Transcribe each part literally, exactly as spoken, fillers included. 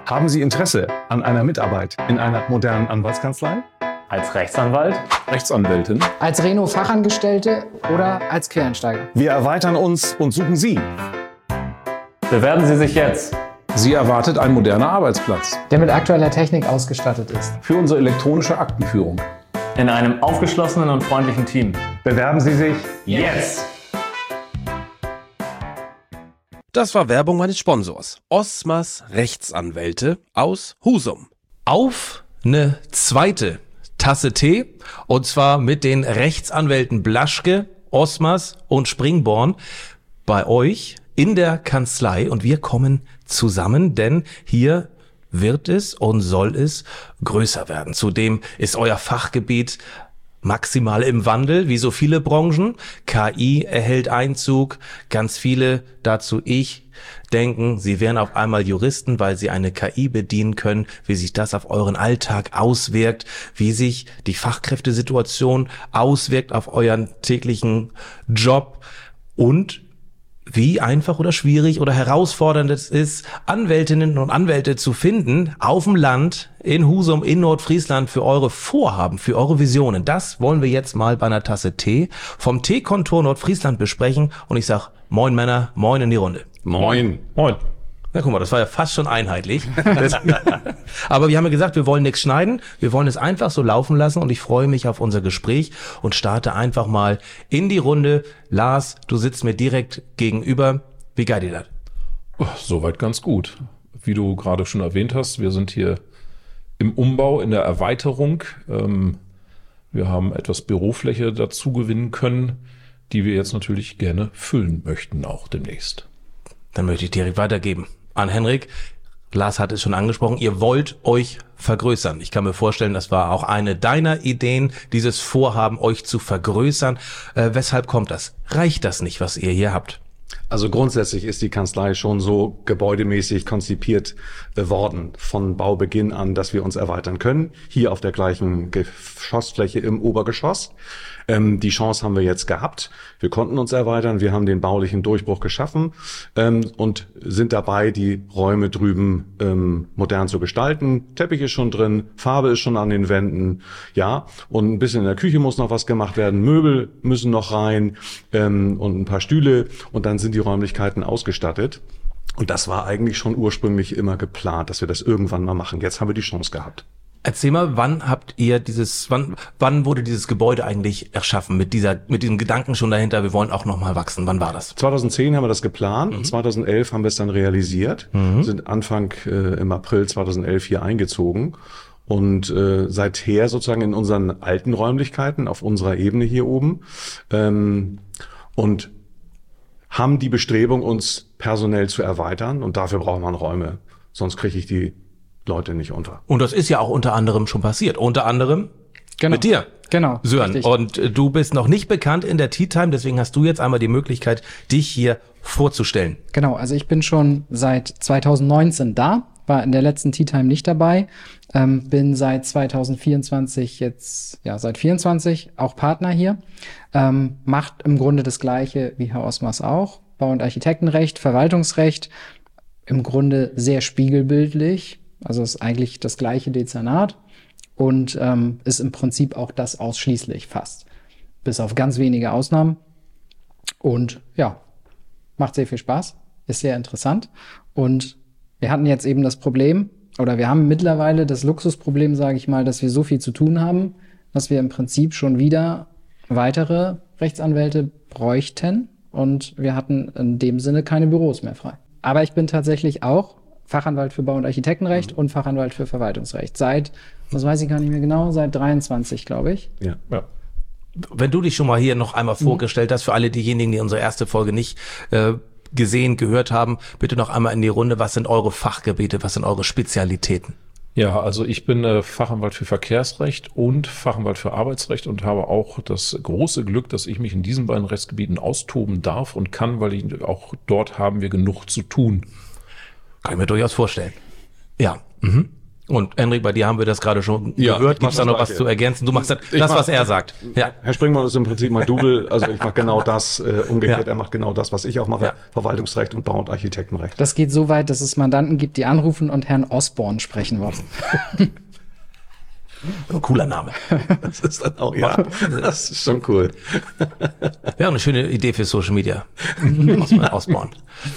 Haben Sie Interesse an einer Mitarbeit in einer modernen Anwaltskanzlei? Als Rechtsanwalt? Rechtsanwältin? Als Reno-Fachangestellte oder als Quereinsteiger? Wir erweitern uns und suchen Sie. Bewerben Sie sich jetzt. Sie erwartet ein moderner Arbeitsplatz. Der mit aktueller Technik ausgestattet ist. Für unsere elektronische Aktenführung. In einem aufgeschlossenen und freundlichen Team. Bewerben Sie sich Jetzt! Das war Werbung meines Sponsors. Osmas Rechtsanwälte aus Husum. Auf eine zweite Tasse Tee. Und zwar mit den Rechtsanwälten Blaschke, Osmas und Springborn bei euch in der Kanzlei. Und wir kommen zusammen, denn hier wird es und soll es größer werden. Zudem ist euer Fachgebiet maximal im Wandel, wie so viele Branchen. K I erhält Einzug. Ganz viele, dazu ich, denken, sie wären auf einmal Juristen, weil sie eine K I bedienen können, wie sich das auf euren Alltag auswirkt, wie sich die Fachkräftesituation auswirkt auf euren täglichen Job und wie einfach oder schwierig oder herausfordernd es ist, Anwältinnen und Anwälte zu finden auf dem Land, in Husum, in Nordfriesland für eure Vorhaben, für eure Visionen. Das wollen wir jetzt mal bei einer Tasse Tee vom Teekontor Nordfriesland besprechen. Und ich sag Moin Männer, moin in die Runde. Moin. Moin. Na guck mal, das war ja fast schon einheitlich. Aber wir haben ja gesagt, wir wollen nichts schneiden. Wir wollen es einfach so laufen lassen und ich freue mich auf unser Gespräch und starte einfach mal in die Runde. Lars, du sitzt mir direkt gegenüber. Wie geil dir das? Oh, soweit ganz gut. Wie du gerade schon erwähnt hast, wir sind hier im Umbau, in der Erweiterung. Ähm, wir haben etwas Bürofläche dazu gewinnen können, die wir jetzt natürlich gerne füllen möchten, auch demnächst. Dann möchte ich direkt weitergeben an Henrik. Lars hat es schon angesprochen, ihr wollt euch vergrößern. Ich kann mir vorstellen, das war auch eine deiner Ideen, dieses Vorhaben, euch zu vergrößern. Äh, weshalb kommt das? Reicht das nicht, was ihr hier habt? Also grundsätzlich ist die Kanzlei schon so gebäudemäßig konzipiert äh, worden von Baubeginn an, dass wir uns erweitern können. Hier auf der gleichen Geschossfläche im Obergeschoss. Ähm, die Chance haben wir jetzt gehabt. Wir konnten uns erweitern. Wir haben den baulichen Durchbruch geschaffen ähm, und sind dabei, die Räume drüben ähm, modern zu gestalten. Teppich ist schon drin, Farbe ist schon an den Wänden, ja. Und ein bisschen in der Küche muss noch was gemacht werden. Möbel müssen noch rein ähm, und ein paar Stühle. Und dann sind die Räumlichkeiten ausgestattet. Und das war eigentlich schon ursprünglich immer geplant, dass wir das irgendwann mal machen. Jetzt haben wir die Chance gehabt. Erzähl mal, wann habt ihr dieses, wann, wann wurde dieses Gebäude eigentlich erschaffen? Mit dieser, mit diesem Gedanken schon dahinter, wir wollen auch noch mal wachsen. Wann war das? zweitausendzehn haben wir das geplant. Mhm. zweitausendelf haben wir es dann realisiert. Mhm. Sind Anfang äh, im April zweitausendelf hier eingezogen. Und äh, seither sozusagen in unseren alten Räumlichkeiten auf unserer Ebene hier oben. Ähm, und haben die Bestrebung, uns personell zu erweitern. Und dafür braucht man Räume. Sonst kriege ich die Leute nicht unter. Und das ist ja auch unter anderem schon passiert. Unter anderem genau. mit dir, genau, Sören. richtig. Und äh, du bist noch nicht bekannt in der Tea Time, deswegen hast du jetzt einmal die Möglichkeit, dich hier vorzustellen. Genau, also ich bin schon seit zweitausendneunzehn da, war in der letzten Tea Time nicht dabei, ähm, bin seit zweitausendvierundzwanzig jetzt, ja, seit vierundzwanzig auch Partner hier, ähm, macht im Grunde das Gleiche wie Herr Osmas auch, Bau- und Architektenrecht, Verwaltungsrecht, im Grunde sehr spiegelbildlich. Also ist eigentlich das gleiche Dezernat und ähm, ist im Prinzip auch das ausschließlich fast. Bis auf ganz wenige Ausnahmen. Und ja, macht sehr viel Spaß, ist sehr interessant. Und wir hatten jetzt eben das Problem, oder wir haben mittlerweile das Luxusproblem, sage ich mal, dass wir so viel zu tun haben, dass wir im Prinzip schon wieder weitere Rechtsanwälte bräuchten. Und wir hatten in dem Sinne keine Büros mehr frei. Aber ich bin tatsächlich auch Fachanwalt für Bau- und Architektenrecht mhm. und Fachanwalt für Verwaltungsrecht. Seit, das weiß ich gar nicht mehr genau, seit dreiundzwanzig, glaube ich. Ja. Ja. Wenn du dich schon mal hier noch einmal vorgestellt hast, für alle diejenigen, die unsere erste Folge nicht äh, gesehen, gehört haben, bitte noch einmal in die Runde. Was sind eure Fachgebiete, was sind eure Spezialitäten? Ja, also ich bin äh, Fachanwalt für Verkehrsrecht und Fachanwalt für Arbeitsrecht und habe auch das große Glück, dass ich mich in diesen beiden Rechtsgebieten austoben darf und kann, weil ich, auch dort haben wir genug zu tun. Kann ich mir durchaus vorstellen. Ja. Mhm. Und Henrik, bei dir haben wir das gerade schon Ja, gehört. ich Gibt es mach da das noch was Gleiche. zu ergänzen? Du machst das, Ich das mach- was er sagt. Ja. Herr Springmann ist im Prinzip mein Double, also ich mache genau das, äh, umgekehrt, Ja. er macht genau das, was ich auch mache, Ja. Verwaltungsrecht und Bau- und Architektenrecht. Das geht so weit, dass es Mandanten gibt, die anrufen und Herrn Osborne sprechen wollen. Cooler Name. Das ist dann auch, ja, das ist schon cool. Wäre eine schöne Idee für Social Media. Aus, ausbauen.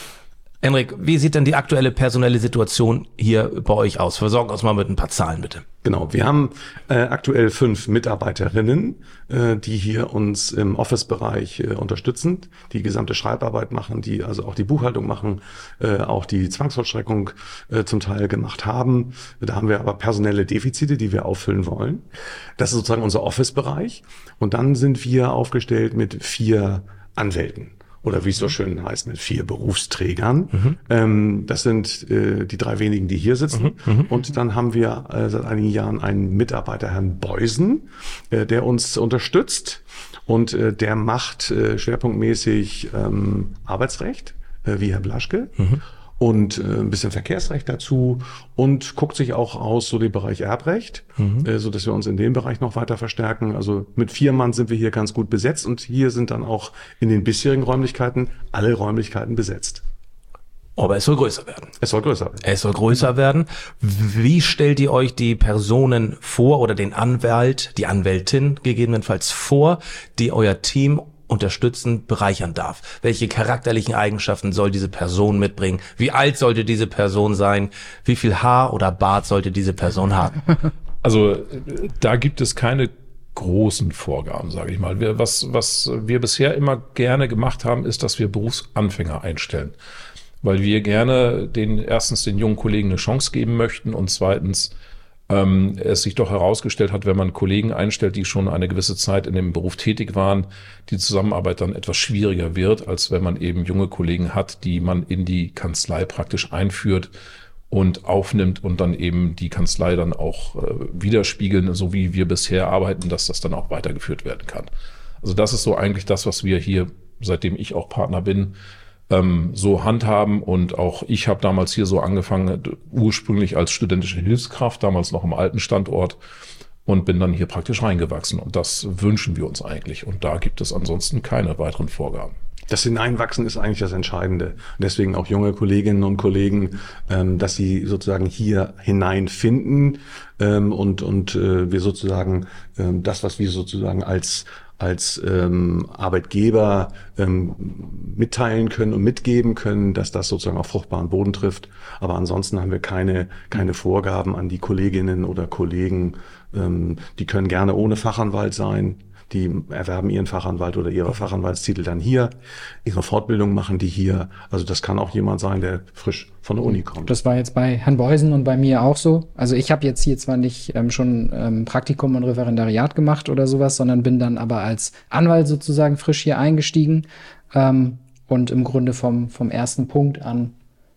Henrik, wie sieht denn die aktuelle personelle Situation hier bei euch aus? Versorgen uns mal mit ein paar Zahlen, bitte. Genau, wir haben äh, aktuell fünf Mitarbeiterinnen, äh, die hier uns im Office-Bereich äh, unterstützen, die gesamte Schreibarbeit machen, die also auch die Buchhaltung machen, äh, auch die Zwangsvollstreckung äh, zum Teil gemacht haben. Da haben wir aber personelle Defizite, die wir auffüllen wollen. Das ist sozusagen unser Office-Bereich. Und dann sind wir aufgestellt mit vier Anwälten. Oder wie es so schön heißt, mit vier Berufsträgern. Mhm. Ähm, das sind äh, die drei wenigen, die hier sitzen. Mhm. Und dann haben wir äh, seit einigen Jahren einen Mitarbeiter, Herrn Beusen, äh, der uns unterstützt. Und äh, der macht äh, schwerpunktmäßig ähm, Arbeitsrecht, äh, wie Herr Blaschke. Mhm. Und äh, ein bisschen Verkehrsrecht dazu und guckt sich auch aus so den Bereich Erbrecht, mhm. äh, so dass wir uns in dem Bereich noch weiter verstärken. Also mit vier Mann sind wir hier ganz gut besetzt und hier sind dann auch in den bisherigen Räumlichkeiten alle Räumlichkeiten besetzt. Aber es soll größer werden. Es soll größer werden. Es soll größer werden. Wie stellt ihr euch die Personen vor oder den Anwalt, die Anwältin gegebenenfalls vor, die euer Team unterstützen, bereichern darf? Welche charakterlichen Eigenschaften soll diese Person mitbringen? Wie alt sollte diese Person sein? Wie viel Haar oder Bart sollte diese Person haben? Also äh, da gibt es keine großen Vorgaben, sage ich mal. Wir, was, was wir bisher immer gerne gemacht haben, ist, dass wir Berufsanfänger einstellen. Weil wir gerne den erstens den jungen Kollegen eine Chance geben möchten und zweitens ähm, es sich doch herausgestellt hat, wenn man Kollegen einstellt, die schon eine gewisse Zeit in dem Beruf tätig waren, die Zusammenarbeit dann etwas schwieriger wird, als wenn man eben junge Kollegen hat, die man in die Kanzlei praktisch einführt und aufnimmt und dann eben die Kanzlei dann auch äh, widerspiegeln, so wie wir bisher arbeiten, dass das dann auch weitergeführt werden kann. Also das ist so eigentlich das, was wir hier, seitdem ich auch Partner bin, ähm, so handhaben. Und auch ich habe damals hier so angefangen, ursprünglich als studentische Hilfskraft, damals noch im alten Standort, und bin dann hier praktisch reingewachsen. Und das wünschen wir uns eigentlich. Und da gibt es ansonsten keine weiteren Vorgaben. Das Hineinwachsen ist eigentlich das Entscheidende. Und deswegen auch junge Kolleginnen und Kollegen, ähm, dass sie sozusagen hier hineinfinden ähm, und und äh, wir sozusagen ähm, das, was wir sozusagen als als ähm, Arbeitgeber ähm, mitteilen können und mitgeben können, dass das sozusagen auf fruchtbaren Boden trifft. Aber ansonsten haben wir keine keine Vorgaben an die Kolleginnen oder Kollegen. Ähm, die können gerne ohne Fachanwalt sein. Die erwerben ihren Fachanwalt oder ihre Fachanwaltstitel dann hier. Ihre Fortbildung machen die hier. Also das kann auch jemand sein, der frisch von der Uni kommt. Das war jetzt bei Herrn Beusen und bei mir auch so. Also ich habe jetzt hier zwar nicht ähm, schon ähm, Praktikum und Referendariat gemacht oder sowas, sondern bin dann aber als Anwalt sozusagen frisch hier eingestiegen ähm, und im Grunde vom, vom ersten Punkt an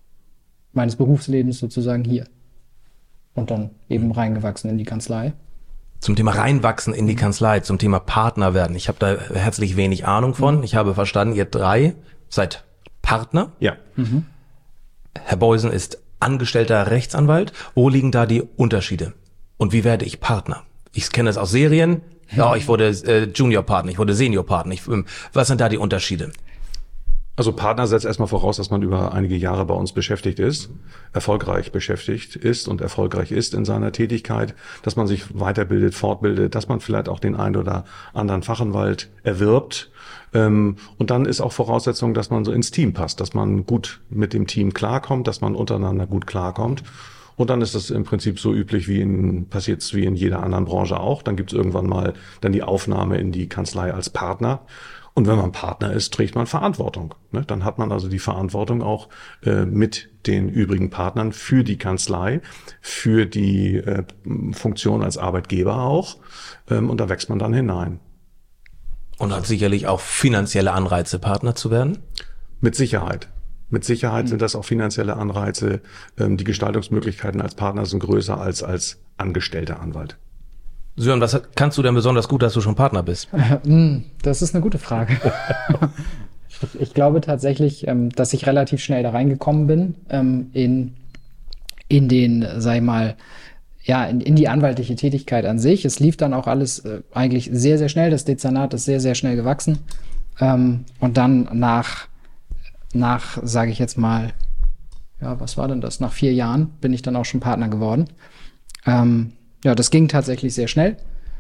meines Berufslebens sozusagen hier. Und dann eben reingewachsen in die Kanzlei. Zum Thema reinwachsen in die Kanzlei, zum Thema Partner werden. Ich habe da herzlich wenig Ahnung von. Ich habe verstanden, ihr drei seid Partner. Ja. Mhm. Herr Beusen ist angestellter Rechtsanwalt. Wo liegen da die Unterschiede? Und wie werde ich Partner? Ich kenne es aus Serien. Ja, ich wurde äh, Junior-Partner, ich wurde Senior-Partner. Ich, ähm, was sind da die Unterschiede? Also Partner setzt erstmal voraus, dass man über einige Jahre bei uns beschäftigt ist, erfolgreich beschäftigt ist und erfolgreich ist in seiner Tätigkeit, dass man sich weiterbildet, fortbildet, dass man vielleicht auch den einen oder anderen Fachanwalt erwirbt. Und dann ist auch Voraussetzung, dass man so ins Team passt, dass man gut mit dem Team klarkommt, dass man untereinander gut klarkommt. Und dann ist es im Prinzip so üblich, wie in, passiert's wie in jeder anderen Branche auch. Dann gibt es irgendwann mal dann die Aufnahme in die Kanzlei als Partner. Und wenn man Partner ist, trägt man Verantwortung. Ne? Dann hat man also die Verantwortung auch äh, mit den übrigen Partnern für die Kanzlei, für die äh, Funktion als Arbeitgeber auch. Ähm, und da wächst man dann hinein. Und hat sicherlich auch finanzielle Anreize, Partner zu werden? Mit Sicherheit. Mit Sicherheit sind das auch finanzielle Anreize. Ähm, die Gestaltungsmöglichkeiten als Partner sind größer als als angestellter Anwalt. Sören, was kannst du denn besonders gut, dass du schon Partner bist? Das ist eine gute Frage. ich, ich glaube tatsächlich, ähm, dass ich relativ schnell da reingekommen bin, ähm, in, in den, sag ich mal, ja, in, in die anwaltliche Tätigkeit an sich. Es lief dann auch alles äh, eigentlich sehr, sehr schnell. Das Dezernat ist sehr, sehr schnell gewachsen. Ähm, und dann nach, nach, sage ich jetzt mal, ja, was war denn das? Nach vier Jahren bin ich dann auch schon Partner geworden. Ähm, ja, das ging tatsächlich sehr schnell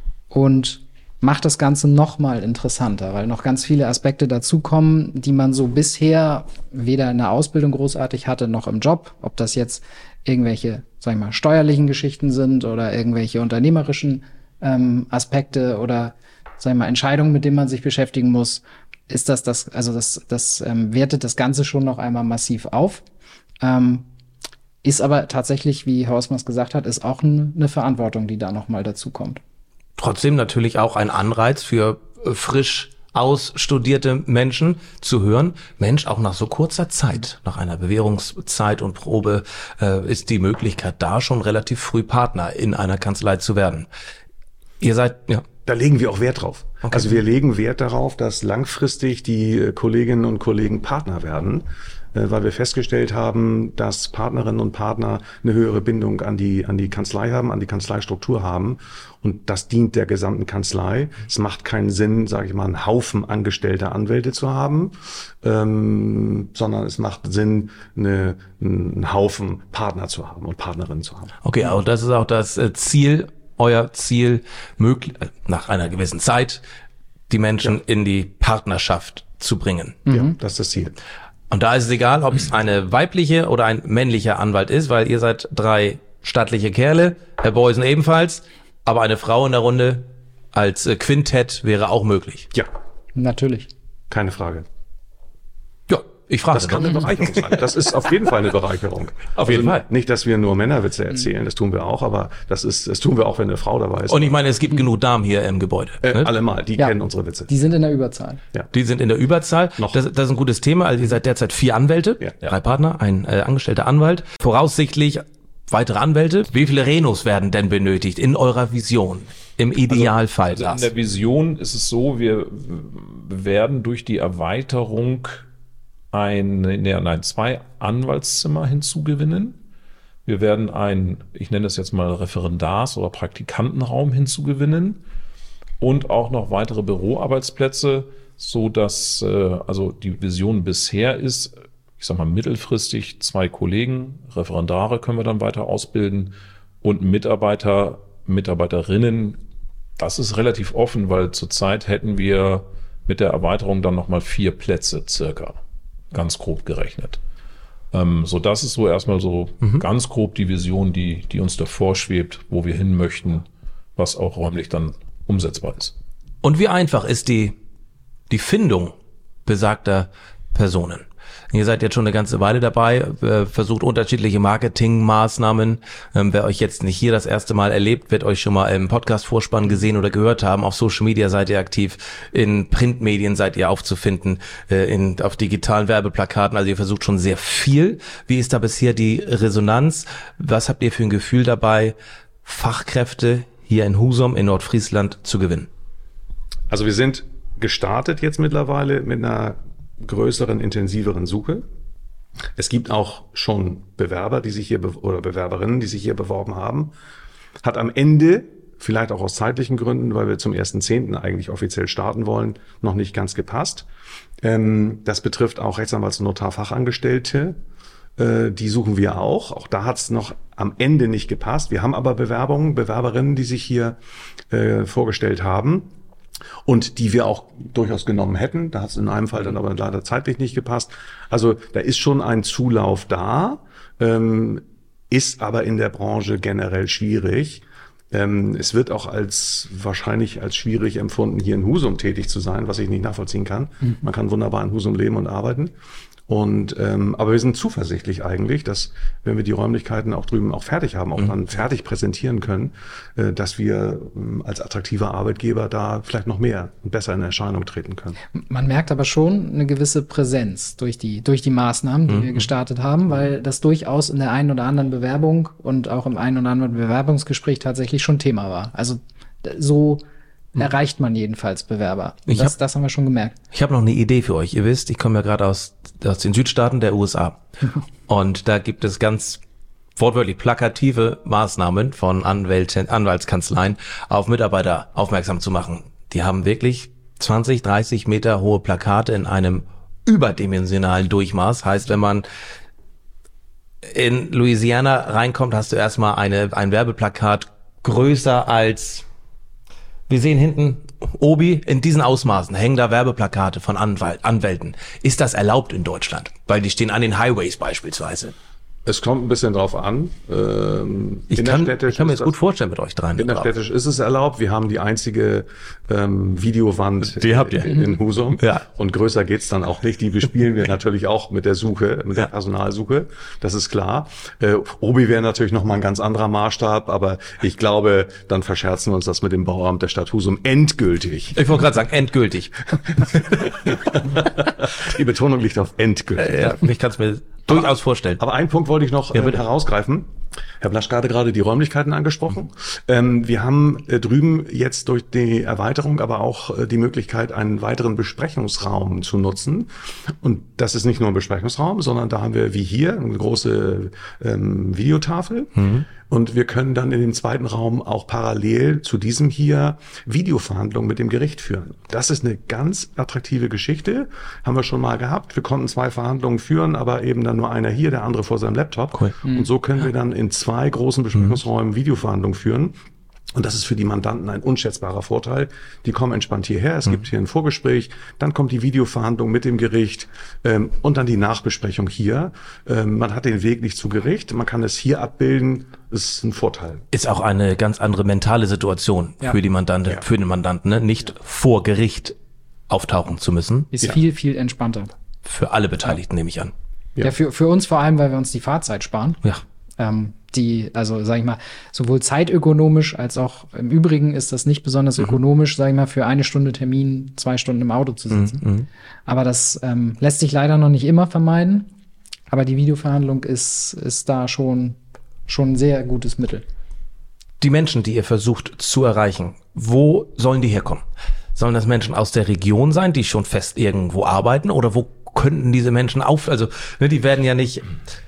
und macht das Ganze noch mal interessanter, weil noch ganz viele Aspekte dazukommen, die man so bisher weder in der Ausbildung großartig hatte, noch im Job. Ob das jetzt irgendwelche, sag ich mal, steuerlichen Geschichten sind oder irgendwelche unternehmerischen ähm, Aspekte oder, sag ich mal, Entscheidungen, mit denen man sich beschäftigen muss, ist das das, also das, das ähm, wertet das Ganze schon noch einmal massiv auf. Ähm, ist aber tatsächlich, wie Herr Osmers gesagt hat, ist auch eine, eine Verantwortung, die da noch mal dazu kommt. Trotzdem natürlich auch ein Anreiz für äh, frisch ausstudierte Menschen zu hören, Mensch, auch nach so kurzer Zeit, nach einer Bewährungszeit und Probe, äh, ist die Möglichkeit da, schon relativ früh Partner in einer Kanzlei zu werden. Ihr seid, ja. Da legen wir auch Wert drauf. Okay. Also wir legen Wert darauf, dass langfristig die Kolleginnen und Kollegen Partner werden, weil wir festgestellt haben, dass Partnerinnen und Partner eine höhere Bindung an die, an die Kanzlei haben, an die Kanzleistruktur haben. Und das dient der gesamten Kanzlei. Es macht keinen Sinn, sage ich mal, einen Haufen angestellter Anwälte zu haben, ähm, sondern es macht Sinn, eine, einen Haufen Partner zu haben und Partnerinnen zu haben. Okay, und das ist auch das Ziel, euer Ziel, möglich, nach einer gewissen Zeit, die Menschen ja. in die Partnerschaft zu bringen. Ja, mhm. das ist das Ziel. Und da ist es egal, ob es eine weibliche oder ein männlicher Anwalt ist, weil ihr seid drei stattliche Kerle, Herr Beusen ebenfalls, aber eine Frau in der Runde als Quintett wäre auch möglich. Ja. Natürlich. Keine Frage. Ja, ich frage. Das kann eine Bereicherung sein. Das ist auf jeden Fall eine Bereicherung. Auf jeden also Fall. Nicht, dass wir nur Männerwitze erzählen, das tun wir auch, aber das ist, das tun wir auch, wenn eine Frau dabei ist. Und ich meine, es gibt genug Damen hier im Gebäude. Äh, ne? Allemal, die ja. kennen unsere Witze. Die sind in der Überzahl. Ja. Die sind in der Überzahl. Noch. Das, das ist ein gutes Thema. Also ihr seid derzeit vier Anwälte, Ja. drei Partner, ein äh, angestellter Anwalt. Voraussichtlich weitere Anwälte. Wie viele Renos werden denn benötigt in eurer Vision? Im Idealfall. Also, also in der Vision ist es so, wir werden durch die Erweiterung ein, nein, zwei Anwaltszimmer hinzugewinnen. Wir werden ein, ich nenne es jetzt mal Referendars- oder Praktikantenraum hinzugewinnen und auch noch weitere Büroarbeitsplätze, so dass äh, also die Vision bisher ist, ich sag mal mittelfristig zwei Kollegen, Referendare können wir dann weiter ausbilden und Mitarbeiter, Mitarbeiterinnen. Das ist relativ offen, weil zurzeit hätten wir mit der Erweiterung dann nochmal vier Plätze circa, ganz grob gerechnet. Ähm, so das ist so erstmal so mhm. ganz grob die Vision, die, die uns davor schwebt, wo wir hin möchten, was auch räumlich dann umsetzbar ist. Und wie einfach ist die, die Findung besagter Personen? Ihr seid jetzt schon eine ganze Weile dabei, äh, versucht unterschiedliche Marketingmaßnahmen. Ähm, wer euch jetzt nicht hier das erste Mal erlebt, wird euch schon mal im Podcast-Vorspann gesehen oder gehört haben. Auf Social Media seid ihr aktiv, in Printmedien seid ihr aufzufinden, äh, in, auf digitalen Werbeplakaten. Also ihr versucht schon sehr viel. Wie ist da bisher die Resonanz? Was habt ihr für ein Gefühl dabei, Fachkräfte hier in Husum in Nordfriesland zu gewinnen? Also wir sind gestartet jetzt mittlerweile mit einer größeren, intensiveren Suche. Es gibt auch schon Bewerber, die sich hier be- oder Bewerberinnen, die sich hier beworben haben. Hat am Ende, vielleicht auch aus zeitlichen Gründen, weil wir zum ersten Zehnten eigentlich offiziell starten wollen, noch nicht ganz gepasst. Ähm, das betrifft auch Rechtsanwalts- und Notarfachangestellte. Äh, die suchen wir auch. Auch da hat es noch am Ende nicht gepasst. Wir haben aber Bewerbungen, Bewerberinnen, die sich hier äh, vorgestellt haben. Und die wir auch durchaus genommen hätten. Da hat es in einem Fall dann aber leider zeitlich nicht gepasst. Also da ist schon ein Zulauf da, ähm, ist aber in der Branche generell schwierig. Ähm, es wird auch als wahrscheinlich als schwierig empfunden, hier in Husum tätig zu sein, was ich nicht nachvollziehen kann. Mhm. Man kann wunderbar in Husum leben und arbeiten. Und ähm, aber wir sind zuversichtlich eigentlich, dass wenn wir die Räumlichkeiten auch drüben auch fertig haben, auch mhm. dann fertig präsentieren können, äh, dass wir ähm, als attraktiver Arbeitgeber da vielleicht noch mehr und besser in Erscheinung treten können. Man merkt aber schon eine gewisse Präsenz durch die durch die Maßnahmen, die mhm. wir gestartet haben, weil das durchaus in der einen oder anderen Bewerbung und auch im einen oder anderen Bewerbungsgespräch tatsächlich schon Thema war. Also so erreicht man jedenfalls Bewerber. Ich das, hab, das haben wir schon gemerkt. Ich habe noch eine Idee für euch. Ihr wisst, ich komme ja gerade aus, aus den Südstaaten der U S A. Und da gibt es ganz wortwörtlich plakative Maßnahmen von Anwälten, Anwaltskanzleien auf Mitarbeiter aufmerksam zu machen. Die haben wirklich zwanzig, dreißig Meter hohe Plakate in einem überdimensionalen Durchmaß. Heißt, wenn man in Louisiana reinkommt, hast du erstmal eine, ein Werbeplakat größer als, wir sehen hinten, Obi, in diesen Ausmaßen hängen da Werbeplakate von Anwalt, Anwälten. Ist das erlaubt in Deutschland? Weil die stehen an den Highways beispielsweise. Es kommt ein bisschen drauf an. Ähm, ich, kann, ich kann mir das gut vorstellen mit euch dreien. Innerstädtisch ist es erlaubt. Wir haben die einzige ähm, Videowand die habt ihr. in, in Husum. Ja. Und größer geht's dann auch nicht. Die bespielen wir natürlich auch mit der Suche, mit der Personalsuche. Das ist klar. Äh, Obi wäre natürlich nochmal ein ganz anderer Maßstab, aber ich glaube, dann verscherzen wir uns das mit dem Bauamt der Stadt Husum endgültig. Ich wollte gerade sagen, endgültig. Die Betonung liegt auf endgültig. Äh, ja, ich kann es mir durchaus vorstellen. Aber einen Punkt wollte ich noch ja, äh, herausgreifen. Herr Blasch gerade gerade die Räumlichkeiten angesprochen. Mhm. Ähm, wir haben äh, drüben jetzt durch die Erweiterung aber auch äh, die Möglichkeit, einen weiteren Besprechungsraum zu nutzen. Und das ist nicht nur ein Besprechungsraum, sondern da haben wir wie hier eine große ähm, Videotafel. Mhm. Und wir können dann in dem zweiten Raum auch parallel zu diesem hier Videoverhandlungen mit dem Gericht führen. Das ist eine ganz attraktive Geschichte. Haben wir schon mal gehabt. Wir konnten zwei Verhandlungen führen, aber eben dann nur einer hier, der andere vor seinem Laptop. Cool. Und so können wir dann in zwei großen Besprechungsräumen Videoverhandlungen führen. Und das ist für die Mandanten ein unschätzbarer Vorteil. Die kommen entspannt hierher, es mhm. gibt hier ein Vorgespräch, dann kommt die Videoverhandlung mit dem Gericht ähm, und dann die Nachbesprechung hier. Ähm, man hat den Weg nicht zu Gericht, man kann es hier abbilden, das ist ein Vorteil. Ist auch eine ganz andere mentale Situation ja. für die Mandantin, ja. für den Mandanten, ne? Nicht vor Gericht auftauchen zu müssen. Ist ja. viel, viel entspannter. Für alle Beteiligten, nehme ich an. Ja, ja für, für uns vor allem, weil wir uns die Fahrzeit sparen. Ja. Ähm, die, also sag ich mal, sowohl zeitökonomisch als auch im Übrigen ist das nicht besonders mhm. ökonomisch, sag ich mal, für eine Stunde Termin zwei Stunden im Auto zu sitzen. Mhm. Aber das ähm, lässt sich leider noch nicht immer vermeiden. Aber die Videoverhandlung ist, ist da schon, schon ein sehr gutes Mittel. Die Menschen, die ihr versucht zu erreichen, wo sollen die herkommen? Sollen das Menschen aus der Region sein, die schon fest irgendwo arbeiten? Oder wo könnten diese Menschen auf, also ne, die werden ja nicht...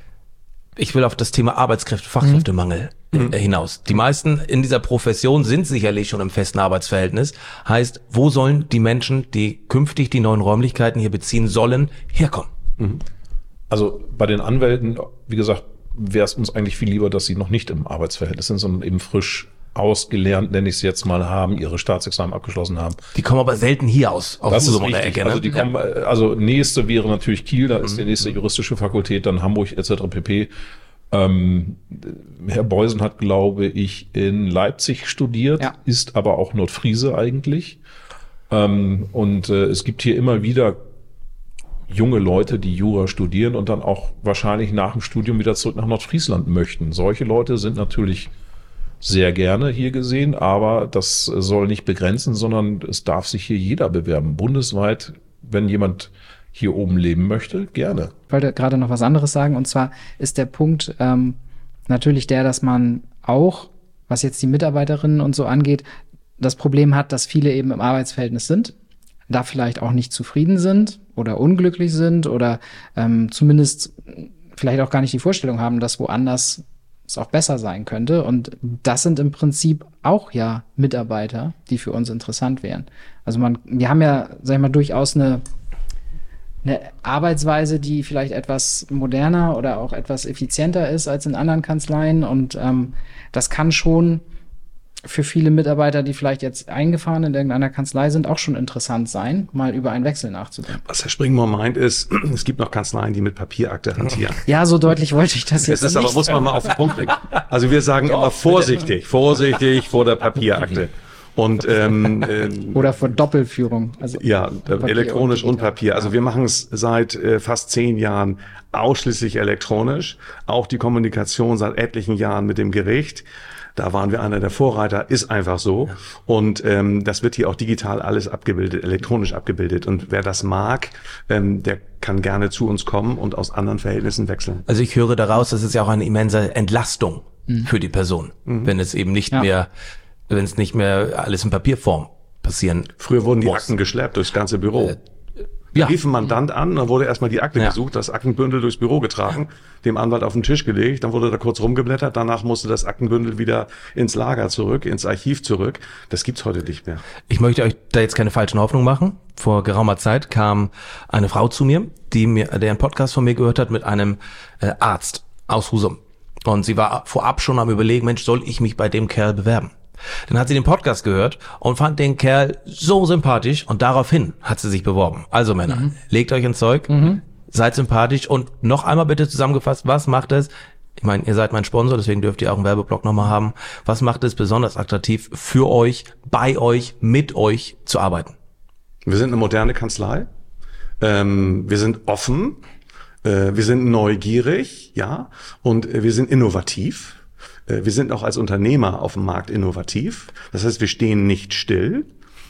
Ich will auf das Thema Arbeitskräfte, Fachkräftemangel mhm. hinaus. Die meisten in dieser Profession sind sicherlich schon im festen Arbeitsverhältnis. Heißt, wo sollen die Menschen, die künftig die neuen Räumlichkeiten hier beziehen sollen, herkommen? Mhm. Also bei den Anwälten, wie gesagt, wäre es uns eigentlich viel lieber, dass sie noch nicht im Arbeitsverhältnis sind, sondern eben frisch ausgelernt, nenne ich es jetzt mal, haben, ihre Staatsexamen abgeschlossen haben. Die kommen aber selten hier aus, aus das Husum ist der Ecke. Ne? Also die kommen, also nächste wäre natürlich Kiel, da ist die nächste juristische Fakultät, dann Hamburg et cetera pp. Ähm, Herr Beusen hat, glaube ich, in Leipzig studiert, ja. ist aber auch Nordfriese eigentlich. Ähm, und äh, es gibt hier immer wieder junge Leute, die Jura studieren und dann auch wahrscheinlich nach dem Studium wieder zurück nach Nordfriesland möchten. Solche Leute sind natürlich sehr gerne hier gesehen, aber das soll nicht begrenzen, sondern es darf sich hier jeder bewerben. Bundesweit, wenn jemand hier oben leben möchte, gerne. Ich wollte gerade noch was anderes sagen, und zwar ist der Punkt ähm, natürlich der, dass man auch, was jetzt die Mitarbeiterinnen und so angeht, das Problem hat, dass viele eben im Arbeitsverhältnis sind, da vielleicht auch nicht zufrieden sind oder unglücklich sind oder ähm, zumindest vielleicht auch gar nicht die Vorstellung haben, dass woanders es auch besser sein könnte. Und das sind im Prinzip auch ja Mitarbeiter, die für uns interessant wären. Also man, wir haben ja, sag ich mal, durchaus eine, eine Arbeitsweise, die vielleicht etwas moderner oder auch etwas effizienter ist als in anderen Kanzleien. Und ähm, das kann schon für viele Mitarbeiter, die vielleicht jetzt eingefahren in irgendeiner Kanzlei sind, auch schon interessant sein, mal über einen Wechsel nachzudenken. Was Herr Springmore meint ist, es gibt noch Kanzleien, die mit Papierakte hantieren. Ja, so deutlich wollte ich das jetzt nicht. Es ist nicht. aber, muss man mal auf den Punkt bringen. Also wir sagen immer vorsichtig, vorsichtig vor der Papierakte. Und ähm, ähm, oder vor Doppelführung. Also ja, elektronisch und Papier. Also wir machen es seit äh, fast zehn Jahren ausschließlich elektronisch. Auch die Kommunikation seit etlichen Jahren mit dem Gericht. Da waren wir einer der Vorreiter, ist einfach so. Ja. Und ähm, das wird hier auch digital alles abgebildet, elektronisch abgebildet. Und wer das mag, ähm, der kann gerne zu uns kommen und aus anderen Verhältnissen wechseln. Also ich höre daraus, das ist ja auch eine immense Entlastung mhm. für die Person, mhm. wenn es eben nicht ja. mehr, wenn es nicht mehr alles in Papierform passieren Früher wurden die muss. Akten geschleppt durchs ganze Büro. Äh, Da Ja. rief ein Mandant an, dann wurde erstmal die Akte Ja. gesucht, das Aktenbündel durchs Büro getragen, dem Anwalt auf den Tisch gelegt, dann wurde da kurz rumgeblättert, danach musste das Aktenbündel wieder ins Lager zurück, ins Archiv zurück. Das gibt's heute nicht mehr. Ich möchte euch da jetzt keine falschen Hoffnungen machen. Vor geraumer Zeit kam eine Frau zu mir, die mir, der einen Podcast von mir gehört hat mit einem äh, Arzt aus Husum. Und sie war vorab schon am Überlegen, Mensch, soll ich mich bei dem Kerl bewerben? Dann hat sie den Podcast gehört und fand den Kerl so sympathisch und daraufhin hat sie sich beworben. Also Männer, mhm. legt euch ins Zeug, mhm. seid sympathisch und noch einmal bitte zusammengefasst, was macht es? Ich meine, ihr seid mein Sponsor, deswegen dürft ihr auch einen Werbeblock nochmal haben. Was macht es besonders attraktiv für euch, bei euch, mit euch zu arbeiten? Wir sind eine moderne Kanzlei. Ähm, wir sind offen. Äh, wir sind neugierig, ja. Und äh, wir sind innovativ. Wir sind auch als Unternehmer auf dem Markt innovativ. Das heißt, wir stehen nicht still.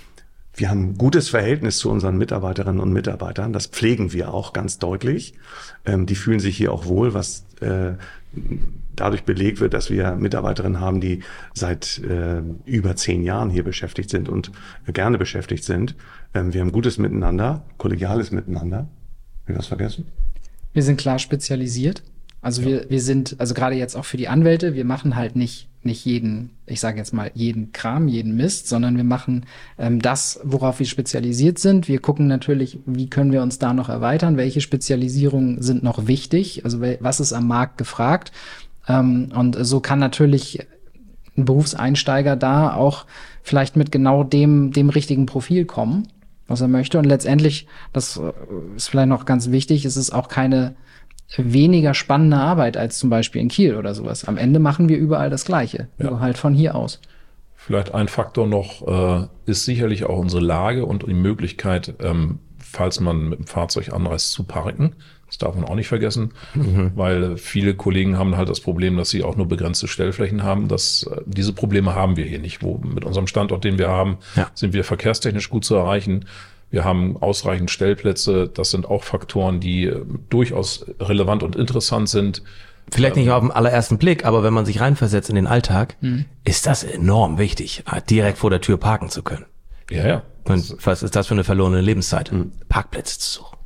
Wir haben ein gutes Verhältnis zu unseren Mitarbeiterinnen und Mitarbeitern. Das pflegen wir auch ganz deutlich. Ähm, die fühlen sich hier auch wohl, was äh, dadurch belegt wird, dass wir Mitarbeiterinnen haben, die seit äh, über zehn Jahren hier beschäftigt sind und äh, gerne beschäftigt sind. Ähm, wir haben gutes Miteinander, kollegiales Miteinander. Habe ich was vergessen? Wir sind klar spezialisiert. Also ja. wir wir sind, also gerade jetzt auch für die Anwälte, wir machen halt nicht nicht jeden, ich sage jetzt mal, jeden Kram, jeden Mist, sondern wir machen ähm, das, worauf wir spezialisiert sind. Wir gucken natürlich, wie können wir uns da noch erweitern, welche Spezialisierungen sind noch wichtig, also was ist am Markt gefragt. Ähm, und so kann natürlich ein Berufseinsteiger da auch vielleicht mit genau dem dem richtigen Profil kommen, was er möchte. Und letztendlich, das ist vielleicht noch ganz wichtig, es ist auch keine weniger spannende Arbeit als zum Beispiel in Kiel oder sowas. Am Ende machen wir überall das Gleiche, ja. nur halt von hier aus. Vielleicht ein Faktor noch äh, ist sicherlich auch unsere Lage und die Möglichkeit, ähm, falls man mit dem Fahrzeug anreist, zu parken. Das darf man auch nicht vergessen, mhm. weil viele Kollegen haben halt das Problem, dass sie auch nur begrenzte Stellflächen haben. Das, äh, diese Probleme haben wir hier nicht. Wo mit unserem Standort, den wir haben, ja. sind wir verkehrstechnisch gut zu erreichen. Wir haben ausreichend Stellplätze. Das sind auch Faktoren, die äh, durchaus relevant und interessant sind. Vielleicht nicht auf den allerersten Blick, aber wenn man sich reinversetzt in den Alltag, mhm. ist das enorm wichtig, direkt vor der Tür parken zu können. Ja, ja. Und was ist das für eine verlorene Lebenszeit? Mhm. Parkplätze zu suchen.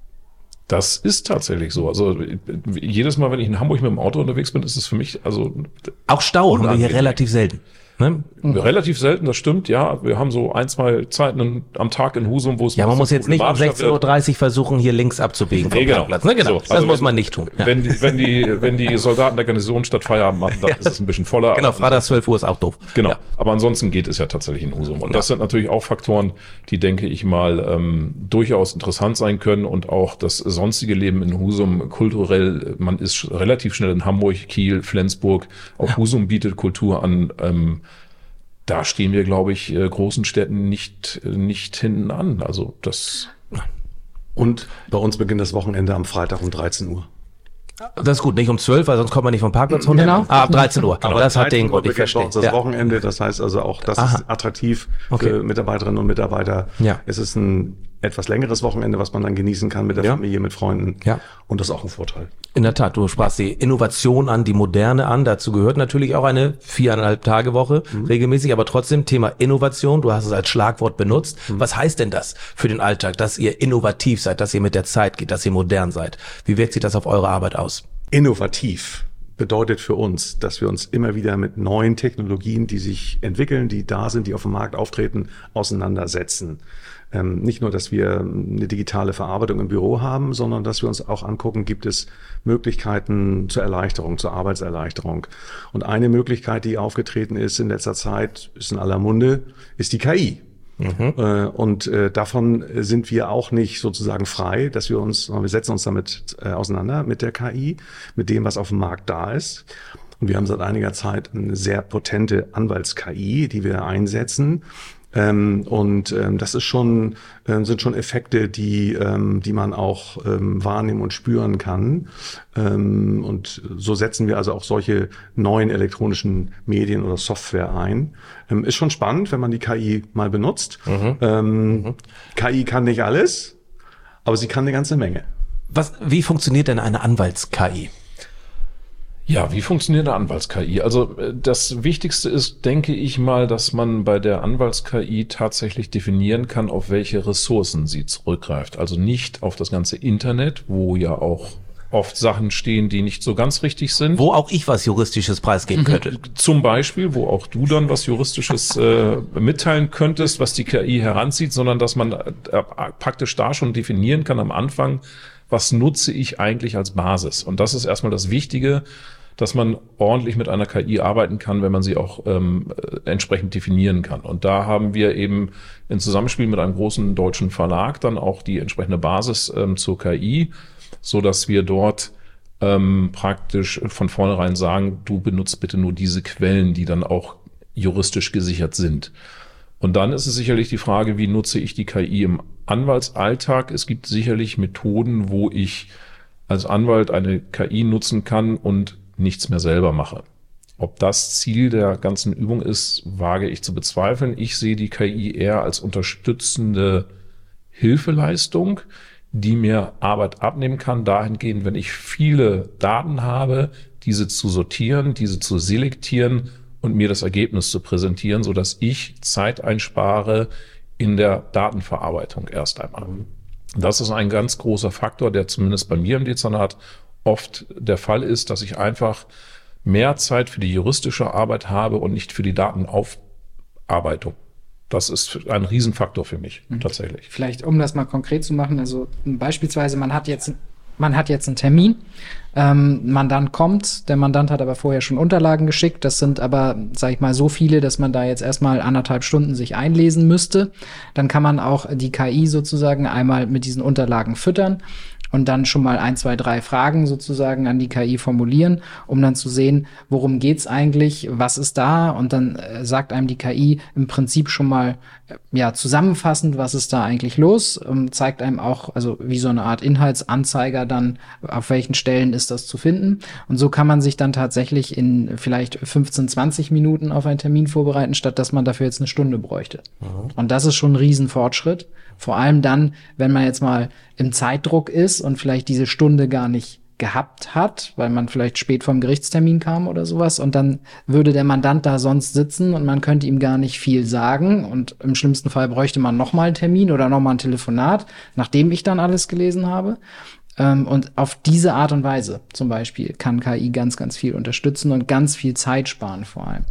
Das ist tatsächlich so. Also jedes Mal, wenn ich in Hamburg mit dem Auto unterwegs bin, ist es für mich also auch Stau haben wir hier relativ selten. Ne? Relativ selten, das stimmt, ja. Wir haben so ein, zwei Zeiten am Tag in Husum, wo es... Ja, man muss jetzt nicht um sechzehn Uhr dreißig versuchen, hier links abzubiegen vom nee, genau. Parkplatz. Ne? Genau, so, das also muss wenn, man nicht tun. Ja. Wenn, die, wenn, die, wenn die Soldaten der Garnisonstadt Feierabend machen, dann ja. ist es ein bisschen voller. Genau, Freitag zwölf Uhr ist auch doof. Genau, ja. aber ansonsten geht es ja tatsächlich in Husum. Und ja. das sind natürlich auch Faktoren, die, denke ich mal, ähm, durchaus interessant sein können und auch das sonstige Leben in Husum kulturell, man ist relativ schnell in Hamburg, Kiel, Flensburg, auch ja. Husum bietet Kultur an, ähm, da stehen wir, glaube ich, großen Städten nicht, nicht hinten an. Also das. Und bei uns beginnt das Wochenende am Freitag um dreizehn Uhr. Das ist gut, nicht um zwölf, weil sonst kommt man nicht vom Parkplatz runter. Genau. Ah, ab dreizehn Uhr. Aber das hat den Grund, ich verstehe. Das ja. Wochenende, das heißt also auch, das Aha. ist attraktiv okay. für Mitarbeiterinnen und Mitarbeiter. Ja. Es ist ein etwas längeres Wochenende, was man dann genießen kann mit der ja. Familie, mit Freunden. Ja. Und das ist auch ein Vorteil. In der Tat, du sprachst die Innovation an, die Moderne an. Dazu gehört natürlich auch eine viereinhalb Tage Woche mhm. regelmäßig, aber trotzdem Thema Innovation. Du hast es als Schlagwort benutzt. Mhm. Was heißt denn das für den Alltag, dass ihr innovativ seid, dass ihr mit der Zeit geht, dass ihr modern seid? Wie wirkt sich das auf eure Arbeit aus? Innovativ bedeutet für uns, dass wir uns immer wieder mit neuen Technologien, die sich entwickeln, die da sind, die auf dem Markt auftreten, auseinandersetzen. Ähm, nicht nur, dass wir eine digitale Verarbeitung im Büro haben, sondern dass wir uns auch angucken, gibt es Möglichkeiten zur Erleichterung, zur Arbeitserleichterung. Und eine Möglichkeit, die aufgetreten ist in letzter Zeit, ist in aller Munde, ist die K I. Mhm. Äh, und äh, davon sind wir auch nicht sozusagen frei, dass wir uns, wir setzen uns damit äh, auseinander mit der K I, mit dem, was auf dem Markt da ist. Und wir haben seit einiger Zeit eine sehr potente Anwalts-K I, die wir einsetzen. Ähm, und ähm, das ist schon, ähm, sind schon Effekte, die, ähm, die man auch ähm, wahrnehmen und spüren kann. Ähm, und so setzen wir also auch solche neuen elektronischen Medien oder Software ein. Ähm, ist schon spannend, wenn man die K I mal benutzt. Mhm. Ähm, mhm. K I kann nicht alles, aber sie kann eine ganze Menge. Was, wie funktioniert denn eine Anwalts-K I? Ja, wie funktioniert eine Anwalts-K I? Also das Wichtigste ist, denke ich mal, dass man bei der Anwalts-K I tatsächlich definieren kann, auf welche Ressourcen sie zurückgreift. Also nicht auf das ganze Internet, wo ja auch oft Sachen stehen, die nicht so ganz richtig sind. Wo auch ich was Juristisches preisgeben könnte. Zum Beispiel, wo auch du dann was Juristisches äh, mitteilen könntest, was die K I heranzieht, sondern dass man äh, praktisch da schon definieren kann am Anfang, was nutze ich eigentlich als Basis. Und das ist erstmal das Wichtige, dass man ordentlich mit einer K I arbeiten kann, wenn man sie auch ähm, entsprechend definieren kann. Und da haben wir eben im Zusammenspiel mit einem großen deutschen Verlag dann auch die entsprechende Basis ähm, zur K I, so dass wir dort ähm, praktisch von vornherein sagen, du benutzt bitte nur diese Quellen, die dann auch juristisch gesichert sind. Und dann ist es sicherlich die Frage, wie nutze ich die K I im Anwaltsalltag? Es gibt sicherlich Methoden, wo ich als Anwalt eine K I nutzen kann und nichts mehr selber mache. Ob das Ziel der ganzen Übung ist, wage ich zu bezweifeln. Ich sehe die K I eher als unterstützende Hilfeleistung, die mir Arbeit abnehmen kann, dahingehend, wenn ich viele Daten habe, diese zu sortieren, diese zu selektieren und mir das Ergebnis zu präsentieren, sodass ich Zeit einspare in der Datenverarbeitung erst einmal. Das ist ein ganz großer Faktor, der zumindest bei mir im Dezernat oft der Fall ist, dass ich einfach mehr Zeit für die juristische Arbeit habe und nicht für die Datenaufarbeitung. Das ist ein Riesenfaktor für mich, mhm. tatsächlich. Vielleicht, um das mal konkret zu machen, also beispielsweise, man hat jetzt, man hat jetzt einen Termin, ähm, Mandant kommt, der Mandant hat aber vorher schon Unterlagen geschickt, das sind aber, sag ich mal, so viele, dass man da jetzt erstmal anderthalb Stunden sich einlesen müsste. Dann kann man auch die K I sozusagen einmal mit diesen Unterlagen füttern und dann schon mal ein, zwei, drei Fragen sozusagen an die K I formulieren, um dann zu sehen, worum geht's eigentlich, was ist da, und dann äh, sagt einem die K I im Prinzip schon mal äh, ja zusammenfassend, was ist da eigentlich los, ähm, zeigt einem auch, also wie so eine Art Inhaltsanzeiger dann, auf welchen Stellen ist das zu finden, und so kann man sich dann tatsächlich in vielleicht fünfzehn, zwanzig Minuten auf einen Termin vorbereiten, statt dass man dafür jetzt eine Stunde bräuchte. Mhm. Und das ist schon ein Riesenfortschritt. Vor allem dann, wenn man jetzt mal im Zeitdruck ist und vielleicht diese Stunde gar nicht gehabt hat, weil man vielleicht spät vom Gerichtstermin kam oder sowas, und dann würde der Mandant da sonst sitzen und man könnte ihm gar nicht viel sagen, und im schlimmsten Fall bräuchte man nochmal einen Termin oder nochmal ein Telefonat, nachdem ich dann alles gelesen habe. Und auf diese Art und Weise zum Beispiel kann K I ganz, ganz viel unterstützen und ganz viel Zeit sparen vor allem.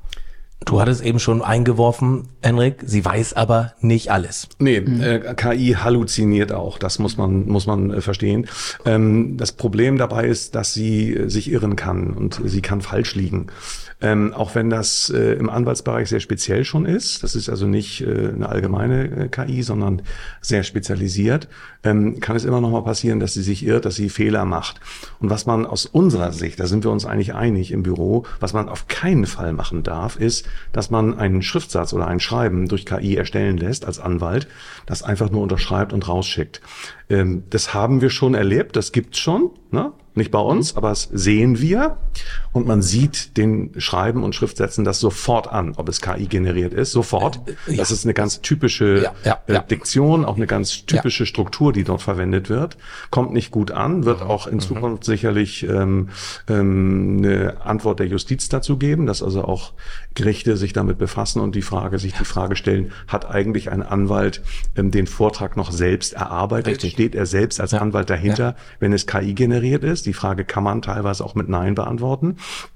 Du hattest eben schon eingeworfen, Henrik, sie weiß aber nicht alles. Nee, mhm. äh, K I halluziniert auch, das muss man muss man äh, verstehen. Ähm, das Problem dabei ist, dass sie äh, sich irren kann und sie kann falsch liegen. Ähm, auch wenn das äh, im Anwaltsbereich sehr speziell schon ist, das ist also nicht äh, eine allgemeine äh, K I, sondern sehr spezialisiert, ähm, kann es immer noch mal passieren, dass sie sich irrt, dass sie Fehler macht. Und was man aus unserer Sicht, da sind wir uns eigentlich einig im Büro, was man auf keinen Fall machen darf, ist, dass man einen Schriftsatz oder ein Schreiben durch K I erstellen lässt als Anwalt, das einfach nur unterschreibt und rausschickt. Ähm, das haben wir schon erlebt, das gibt's schon, ne? Nicht bei uns, aber das sehen wir, und man sieht den Schreiben und Schriftsätzen das sofort an, ob es K I generiert ist, sofort. Äh, ja. Das ist eine ganz typische ja, ja, ja. Diktion, auch eine ganz typische ja. Struktur, die dort verwendet wird. Kommt nicht gut an, wird auch in mhm. Zukunft sicherlich ähm, ähm, eine Antwort der Justiz dazu geben, dass also auch Gerichte sich damit befassen und die Frage, sich die Frage stellen, hat eigentlich ein Anwalt ähm, den Vortrag noch selbst erarbeitet? Richtig. Steht er selbst als ja. Anwalt dahinter, ja. wenn es K I generiert ist? Die Frage kann man teilweise auch mit Nein beantworten.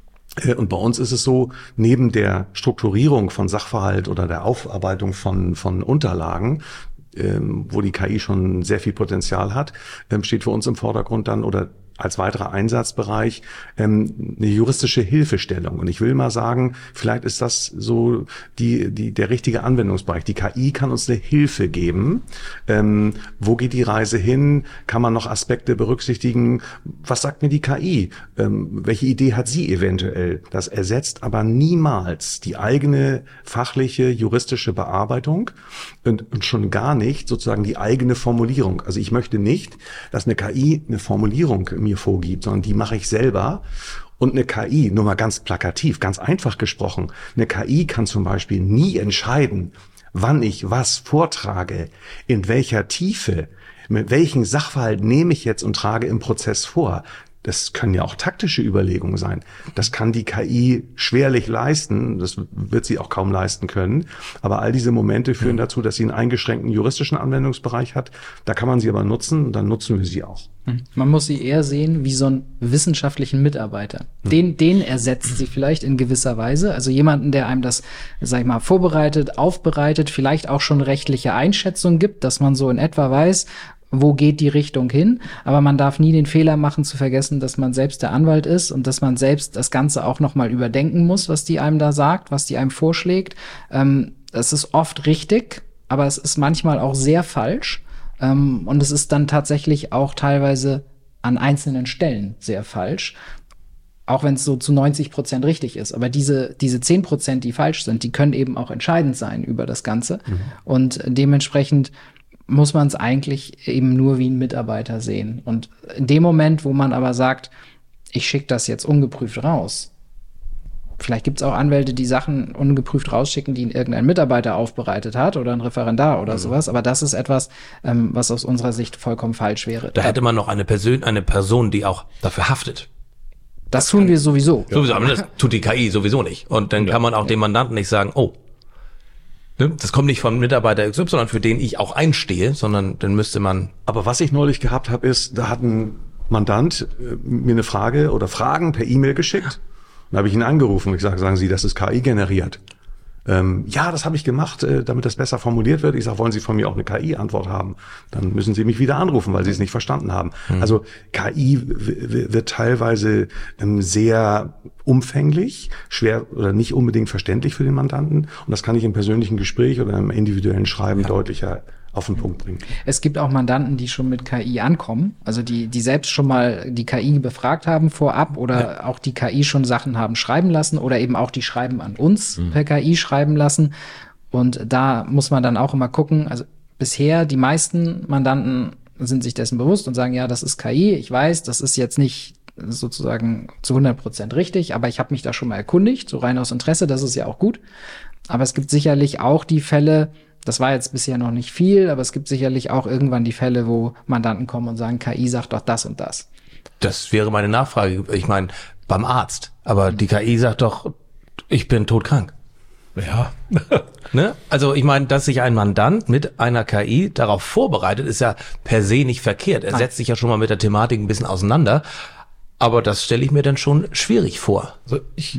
Und bei uns ist es so, neben der Strukturierung von Sachverhalt oder der Aufarbeitung von, von Unterlagen, ähm, wo die K I schon sehr viel Potenzial hat, ähm, steht für uns im Vordergrund dann, oder als weiterer Einsatzbereich, ähm, eine juristische Hilfestellung. Und ich will mal sagen, vielleicht ist das so die, die, der richtige Anwendungsbereich. Die K I kann uns eine Hilfe geben. Ähm, wo geht die Reise hin? Kann man noch Aspekte berücksichtigen? Was sagt mir die K I? Ähm, welche Idee hat sie eventuell? Das ersetzt aber niemals die eigene fachliche, juristische Bearbeitung und, und schon gar nicht sozusagen die eigene Formulierung. Also ich möchte nicht, dass eine K I eine Formulierung mir vorgibt, sondern die mache ich selber. Und eine K I, nur mal ganz plakativ, ganz einfach gesprochen, eine K I kann zum Beispiel nie entscheiden, wann ich was vortrage, in welcher Tiefe, mit welchem Sachverhalt nehme ich jetzt und trage im Prozess vor. Das können ja auch taktische Überlegungen sein. Das kann die K I schwerlich leisten. Das wird sie auch kaum leisten können. Aber all diese Momente führen dazu, dass sie einen eingeschränkten juristischen Anwendungsbereich hat. Da kann man sie aber nutzen und dann nutzen wir sie auch. Man muss sie eher sehen wie so einen wissenschaftlichen Mitarbeiter. Den, den ersetzt sie vielleicht in gewisser Weise. Also jemanden, der einem das, sag ich mal, vorbereitet, aufbereitet, vielleicht auch schon rechtliche Einschätzungen gibt, dass man so in etwa weiß, wo geht die Richtung hin, aber man darf nie den Fehler machen, zu vergessen, dass man selbst der Anwalt ist und dass man selbst das Ganze auch nochmal überdenken muss, was die einem da sagt, was die einem vorschlägt. Ähm, es ist oft richtig, aber es ist manchmal auch sehr falsch. Ähm, und es ist dann tatsächlich auch teilweise an einzelnen Stellen sehr falsch. Auch wenn es so zu neunzig Prozent richtig ist. Aber diese, diese zehn Prozent, die falsch sind, die können eben auch entscheidend sein über das Ganze. Mhm. Und dementsprechend muss man es eigentlich eben nur wie ein Mitarbeiter sehen. Und in dem Moment, wo man aber sagt, ich schicke das jetzt ungeprüft raus, vielleicht gibt es auch Anwälte, die Sachen ungeprüft rausschicken, die irgendein Mitarbeiter aufbereitet hat oder ein Referendar oder mhm. sowas, aber das ist etwas, ähm, was aus unserer Sicht vollkommen falsch wäre. Da hätte man noch eine Person, eine Person, die auch dafür haftet. Das tun wir sowieso. Sowieso, aber das tut die K I sowieso nicht. Und dann kann man auch dem Mandanten nicht sagen, oh, das kommt nicht von Mitarbeiter X Y, sondern für den ich auch einstehe, sondern dann müsste man... Aber was ich neulich gehabt habe, ist, da hat ein Mandant äh, mir eine Frage oder Fragen per E-Mail geschickt. Dann habe ich ihn angerufen und ich sage, sagen Sie, das ist K I generiert. Ähm, ja, das habe ich gemacht, äh, damit das besser formuliert wird. Ich sage, wollen Sie von mir auch eine K I-Antwort haben? Dann müssen Sie mich wieder anrufen, weil Sie es nicht verstanden haben. Mhm. Also K I w- wird teilweise ähm, sehr umfänglich, schwer oder nicht unbedingt verständlich für den Mandanten. Und das kann ich im persönlichen Gespräch oder im individuellen Schreiben ja. deutlicher auf den Punkt bringen. Es gibt auch Mandanten, die schon mit K I ankommen, also die die selbst schon mal die K I befragt haben vorab oder ja. auch die K I schon Sachen haben schreiben lassen oder eben auch die Schreiben an uns mhm. per K I schreiben lassen. Und da muss man dann auch immer gucken, also bisher die meisten Mandanten sind sich dessen bewusst und sagen, ja, das ist K I, ich weiß, das ist jetzt nicht sozusagen zu hundert Prozent richtig, aber ich habe mich da schon mal erkundigt, so rein aus Interesse, das ist ja auch gut. Aber es gibt sicherlich auch die Fälle, das war jetzt bisher noch nicht viel, aber es gibt sicherlich auch irgendwann die Fälle, wo Mandanten kommen und sagen, K I sagt doch das und das. Das wäre meine Nachfrage. Ich meine, beim Arzt. Aber die K I sagt doch, ich bin todkrank. Ja. Ne? Also ich meine, dass sich ein Mandant mit einer K I darauf vorbereitet, ist ja per se nicht verkehrt. Er Nein. setzt sich ja schon mal mit der Thematik ein bisschen auseinander. Aber das stelle ich mir dann schon schwierig vor. Also ich...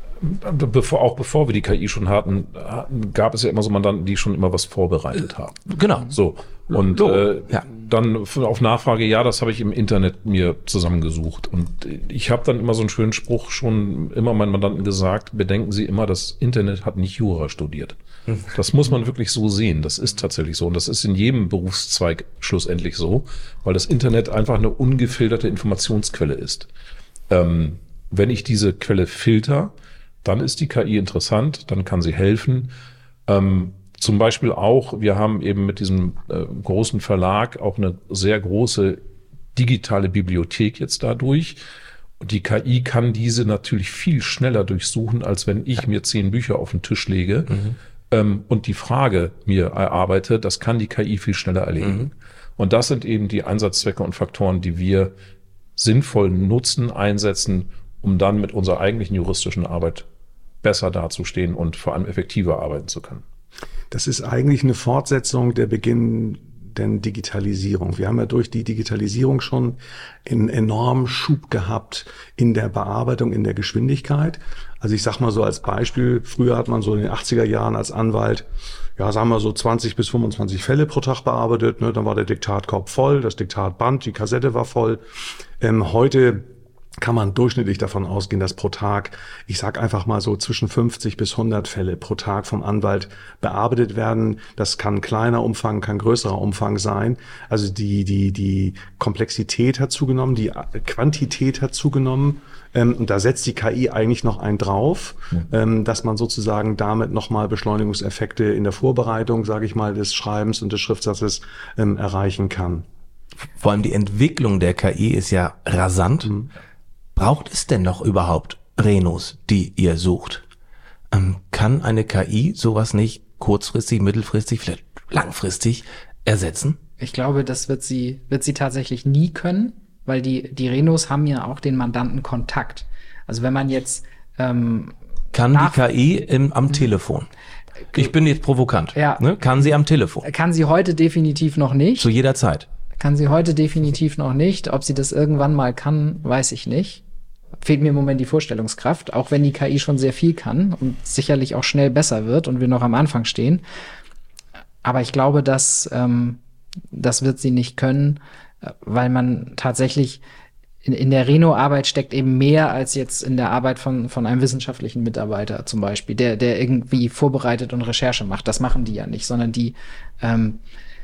Bevor, auch bevor wir die K I schon hatten, gab es ja immer so Mandanten, die schon immer was vorbereitet haben. Genau. So. Und so, äh, ja. dann auf Nachfrage, ja, das habe ich im Internet mir zusammengesucht. Und ich habe dann immer so einen schönen Spruch schon immer meinen Mandanten gesagt, bedenken Sie immer, das Internet hat nicht Jura studiert. Das muss man wirklich so sehen. Das ist tatsächlich so. Und das ist in jedem Berufszweig schlussendlich so, weil das Internet einfach eine ungefilterte Informationsquelle ist. Ähm, wenn ich diese Quelle filter, dann ist die K I interessant, dann kann sie helfen. Ähm, zum Beispiel auch, wir haben eben mit diesem äh, großen Verlag auch eine sehr große digitale Bibliothek jetzt dadurch. Und die K I kann diese natürlich viel schneller durchsuchen, als wenn ich mir zehn Bücher auf den Tisch lege mhm. ähm, und die Frage mir erarbeite. Das kann die K I viel schneller erledigen. Mhm. Und das sind eben die Einsatzzwecke und Faktoren, die wir sinnvoll nutzen, einsetzen, um dann mit unserer eigentlichen juristischen Arbeit besser dazustehen und vor allem effektiver arbeiten zu können. Das ist eigentlich eine Fortsetzung der beginnenden Digitalisierung. Wir haben ja durch die Digitalisierung schon einen enormen Schub gehabt in der Bearbeitung, in der Geschwindigkeit. Also ich sag mal so als Beispiel, früher hat man so in den achtziger Jahren als Anwalt, ja sagen wir so zwanzig bis fünfundzwanzig Fälle pro Tag bearbeitet. Ne? Dann war der Diktatkorb voll, das Diktatband, die Kassette war voll. Ähm, heute kann man durchschnittlich davon ausgehen, dass pro Tag, ich sag einfach mal so zwischen fünfzig bis hundert Fälle pro Tag vom Anwalt bearbeitet werden. Das kann kleiner Umfang, kann größerer Umfang sein. Also die die die Komplexität hat zugenommen, die Quantität hat zugenommen. Ähm, und da setzt die K I eigentlich noch einen drauf, ja. ähm, dass man sozusagen damit nochmal Beschleunigungseffekte in der Vorbereitung, sage ich mal, des Schreibens und des Schriftsatzes ähm, erreichen kann. Vor allem die Entwicklung der K I ist ja rasant. Mhm. Braucht es denn noch überhaupt Renos, die ihr sucht? Ähm, kann eine K I sowas nicht kurzfristig, mittelfristig, vielleicht langfristig ersetzen? Ich glaube, das wird sie, wird sie tatsächlich nie können, weil die, die Renos haben ja auch den Mandantenkontakt. Also wenn man jetzt ähm, Kann die K I im, am Telefon? Ich bin jetzt provokant. Ja. Ne? Kann sie am Telefon? Kann sie heute definitiv noch nicht. Zu jeder Zeit? Kann sie heute definitiv noch nicht. Ob sie das irgendwann mal kann, weiß ich nicht. Fehlt mir im Moment die Vorstellungskraft, auch wenn die K I schon sehr viel kann und sicherlich auch schnell besser wird und wir noch am Anfang stehen. Aber ich glaube, dass ähm, das wird sie nicht können, weil man tatsächlich in, in der Reno-Arbeit steckt eben mehr als jetzt in der Arbeit von, von einem wissenschaftlichen Mitarbeiter zum Beispiel, der, der irgendwie vorbereitet und Recherche macht. Das machen die ja nicht, sondern die, ähm,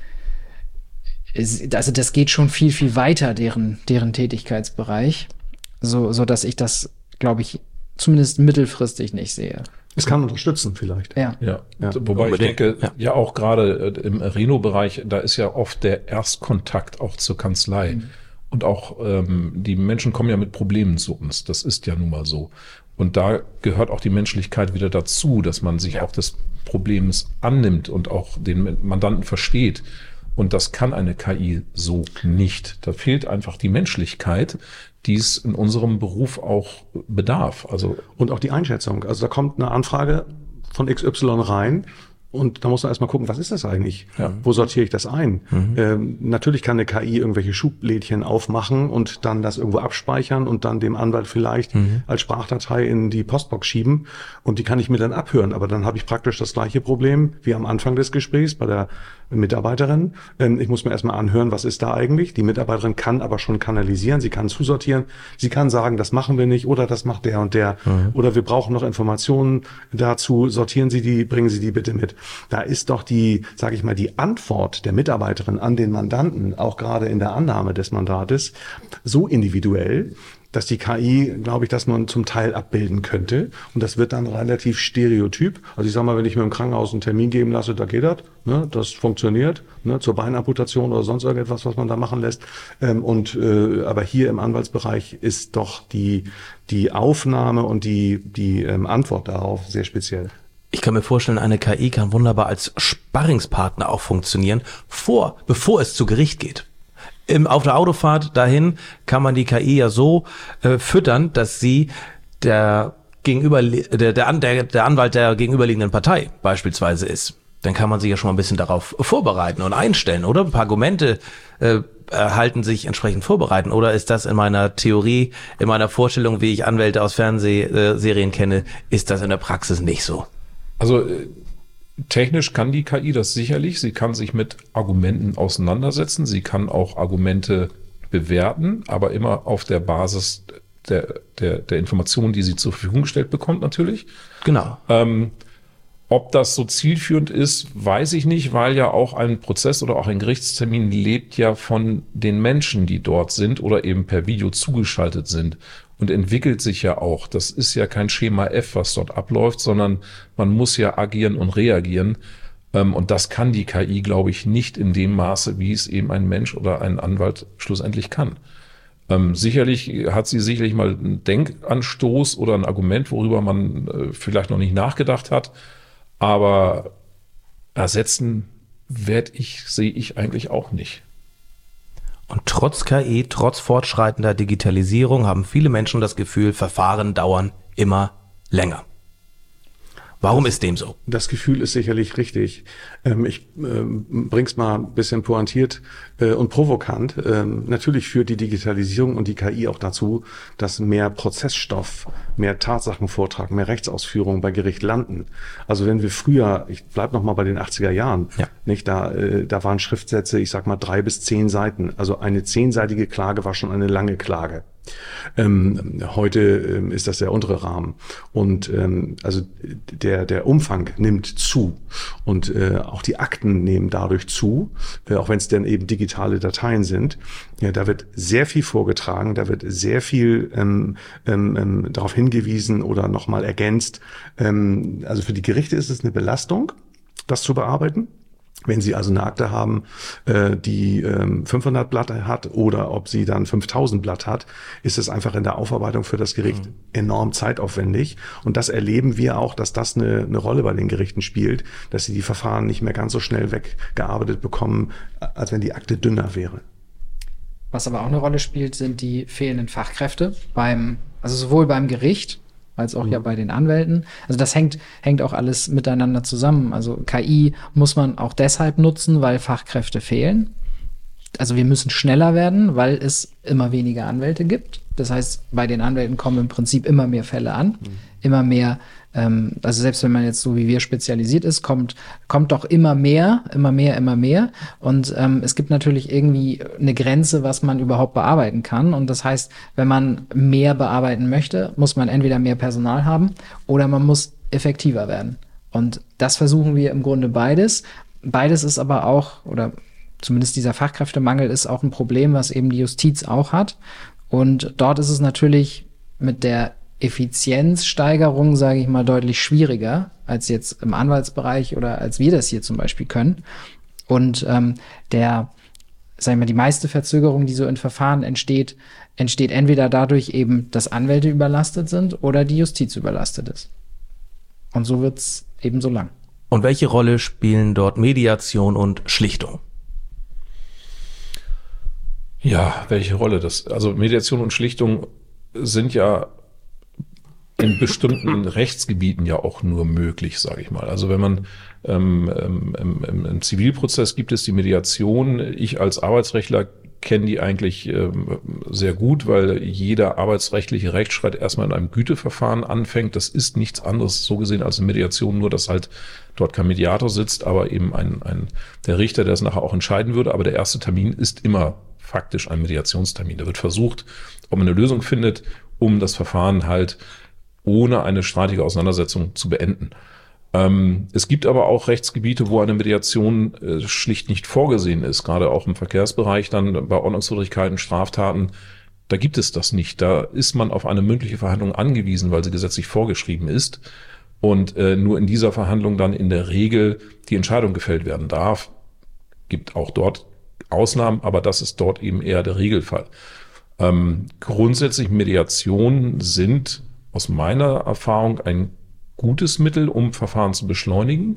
ist, also das geht schon viel, viel weiter, deren, deren Tätigkeitsbereich, so, so dass ich das, glaube ich, zumindest mittelfristig nicht sehe. Es kann unterstützen vielleicht. Ja. Ja, Ja. wobei ich Unbedingt. denke, Ja. ja, auch gerade äh, im Reno-Bereich, da ist ja oft der Erstkontakt auch zur Kanzlei. Mhm. Und auch ähm, die Menschen kommen ja mit Problemen zu uns. Das ist ja nun mal so. Und da gehört auch die Menschlichkeit wieder dazu, dass man sich auch des Problems annimmt und auch den Mandanten versteht. Und das kann eine K I so nicht. Da fehlt einfach die Menschlichkeit, die es in unserem Beruf auch bedarf. Also Und auch die Einschätzung. Also da kommt eine Anfrage von X Y rein und da muss man erstmal gucken, was ist das eigentlich? Ja. Wo sortiere ich das ein? Mhm. Ähm, natürlich kann eine K I irgendwelche Schublädchen aufmachen und dann das irgendwo abspeichern und dann dem Anwalt vielleicht Mhm. als Sprachdatei in die Postbox schieben und die kann ich mir dann abhören. Aber dann habe ich praktisch das gleiche Problem wie am Anfang des Gesprächs bei der Mitarbeiterin. Ähm, ich muss mir erstmal anhören, was ist da eigentlich? Die Mitarbeiterin kann aber schon kanalisieren, sie kann zusortieren, sie kann sagen, das machen wir nicht oder das macht der und der oder wir brauchen noch Informationen dazu, sortieren Sie die, bringen Sie die bitte mit. Da ist doch die, sage ich mal, die Antwort der Mitarbeiterin an den Mandanten, auch gerade in der Annahme des Mandates, so individuell, dass die K I, glaube ich, das nur zum Teil abbilden könnte. Und das wird dann relativ stereotyp. Also ich sage mal, wenn ich mir im Krankenhaus einen Termin geben lasse, da geht das, ne, das funktioniert, ne, zur Beinamputation oder sonst irgendetwas, was man da machen lässt. Ähm, und äh, aber hier im Anwaltsbereich ist doch die die Aufnahme und die die ähm, Antwort darauf sehr speziell. Ich kann mir vorstellen, eine K I kann wunderbar als Sparringspartner auch funktionieren, vor, bevor es zu Gericht geht. Im, auf der Autofahrt dahin kann man die K I ja so äh, füttern, dass sie der gegenüber der, der, der, der Anwalt der gegenüberliegenden Partei beispielsweise ist. Dann kann man sich ja schon mal ein bisschen darauf vorbereiten und einstellen, oder? Ein paar Argumente äh, erhalten sich entsprechend vorbereiten. Oder ist das in meiner Theorie, in meiner Vorstellung, wie ich Anwälte aus Fernsehserien kenne, ist das in der Praxis nicht so? Also äh, technisch kann die K I das sicherlich. Sie kann sich mit Argumenten auseinandersetzen. Sie kann auch Argumente bewerten, aber immer auf der Basis der, der, der Informationen, die sie zur Verfügung gestellt bekommt, natürlich. Genau. Ähm, ob das so zielführend ist, weiß ich nicht, weil ja auch ein Prozess oder auch ein Gerichtstermin lebt ja von den Menschen, die dort sind oder eben per Video zugeschaltet sind und entwickelt sich ja auch. Das ist ja kein Schema F, was dort abläuft, sondern man muss ja agieren und reagieren. Und das kann die K I, glaube ich, nicht in dem Maße, wie es eben ein Mensch oder ein Anwalt schlussendlich kann. Ähm, sicherlich hat sie sicherlich mal einen Denkanstoß oder ein Argument, worüber man äh, vielleicht noch nicht nachgedacht hat. Aber ersetzen werde ich, sehe ich eigentlich auch nicht. Und trotz K I, trotz fortschreitender Digitalisierung haben viele Menschen das Gefühl, Verfahren dauern immer länger. Warum ist dem so? Das Gefühl ist sicherlich richtig. Ähm, ich ähm, bring's mal ein bisschen pointiert äh, und provokant. Ähm, natürlich führt die Digitalisierung und die K I auch dazu, dass mehr Prozessstoff, mehr Tatsachenvortrag, mehr Rechtsausführung bei Gericht landen. Also wenn wir früher, ich bleib noch mal bei den achtziger Jahren, Ja. nicht da, äh, da waren Schriftsätze, ich sag mal drei bis zehn Seiten. Also eine zehnseitige Klage war schon eine lange Klage. Ähm, heute ähm, ist das der untere Rahmen und ähm, also der der Umfang nimmt zu und äh, auch die Akten nehmen dadurch zu, äh, auch wenn es dann eben digitale Dateien sind. Ja, da wird sehr viel vorgetragen, da wird sehr viel ähm, ähm, darauf hingewiesen oder nochmal ergänzt. Ähm, also für die Gerichte ist es eine Belastung, das zu bearbeiten. Wenn Sie also eine Akte haben, äh, die ähm, fünfhundert Blatt hat oder ob sie dann fünftausend Blatt hat, ist es einfach in der Aufarbeitung für das Gericht mhm. enorm zeitaufwendig. Und das erleben wir auch, dass das eine, eine Rolle bei den Gerichten spielt, dass sie die Verfahren nicht mehr ganz so schnell weggearbeitet bekommen, als wenn die Akte dünner wäre. Was aber auch eine Rolle spielt, sind die fehlenden Fachkräfte beim, also sowohl beim Gericht als auch mhm. ja bei den Anwälten. Also das hängt, hängt auch alles miteinander zusammen. Also K I muss man auch deshalb nutzen, weil Fachkräfte fehlen. Also wir müssen schneller werden, weil es immer weniger Anwälte gibt. Das heißt, bei den Anwälten kommen im Prinzip immer mehr Fälle an, mhm. immer mehr, ähm, also selbst wenn man jetzt so wie wir spezialisiert ist, kommt kommt doch immer mehr, immer mehr, immer mehr. Und ähm, es gibt natürlich irgendwie eine Grenze, was man überhaupt bearbeiten kann. Und das heißt, wenn man mehr bearbeiten möchte, muss man entweder mehr Personal haben oder man muss effektiver werden. Und das versuchen wir im Grunde beides. Beides ist aber auch, oder zumindest dieser Fachkräftemangel ist auch ein Problem, was eben die Justiz auch hat. Und dort ist es natürlich mit der Effizienzsteigerung, sage ich mal, deutlich schwieriger als jetzt im Anwaltsbereich oder als wir das hier zum Beispiel können. Und ähm, der, sagen wir, die meiste Verzögerung, die so in Verfahren entsteht, entsteht entweder dadurch eben, dass Anwälte überlastet sind oder die Justiz überlastet ist. Und so wird's eben so lang. Und welche Rolle spielen dort Mediation und Schlichtung? Ja, welche Rolle das? Also Mediation und Schlichtung sind ja in bestimmten Rechtsgebieten ja auch nur möglich, sage ich mal. Also wenn man ähm, im, im, im Zivilprozess gibt es die Mediation. Ich als Arbeitsrechtler kenne die eigentlich ähm, sehr gut, weil jeder arbeitsrechtliche Rechtsstreit erstmal in einem Güteverfahren anfängt. Das ist nichts anderes so gesehen als eine Mediation, nur dass halt dort kein Mediator sitzt, aber eben ein, ein der Richter, der es nachher auch entscheiden würde. Aber der erste Termin ist immer faktisch ein Mediationstermin. Da wird versucht, ob man eine Lösung findet, um das Verfahren halt ohne eine streitige Auseinandersetzung zu beenden. Ähm, es gibt aber auch Rechtsgebiete, wo eine Mediation äh, schlicht nicht vorgesehen ist, gerade auch im Verkehrsbereich, dann bei Ordnungswidrigkeiten, Straftaten. Da gibt es das nicht. Da ist man auf eine mündliche Verhandlung angewiesen, weil sie gesetzlich vorgeschrieben ist und äh, nur in dieser Verhandlung dann in der Regel die Entscheidung gefällt werden darf. Gibt auch dort Ausnahmen, aber das ist dort eben eher der Regelfall. Ähm, grundsätzlich Mediationen sind aus meiner Erfahrung ein gutes Mittel, um Verfahren zu beschleunigen,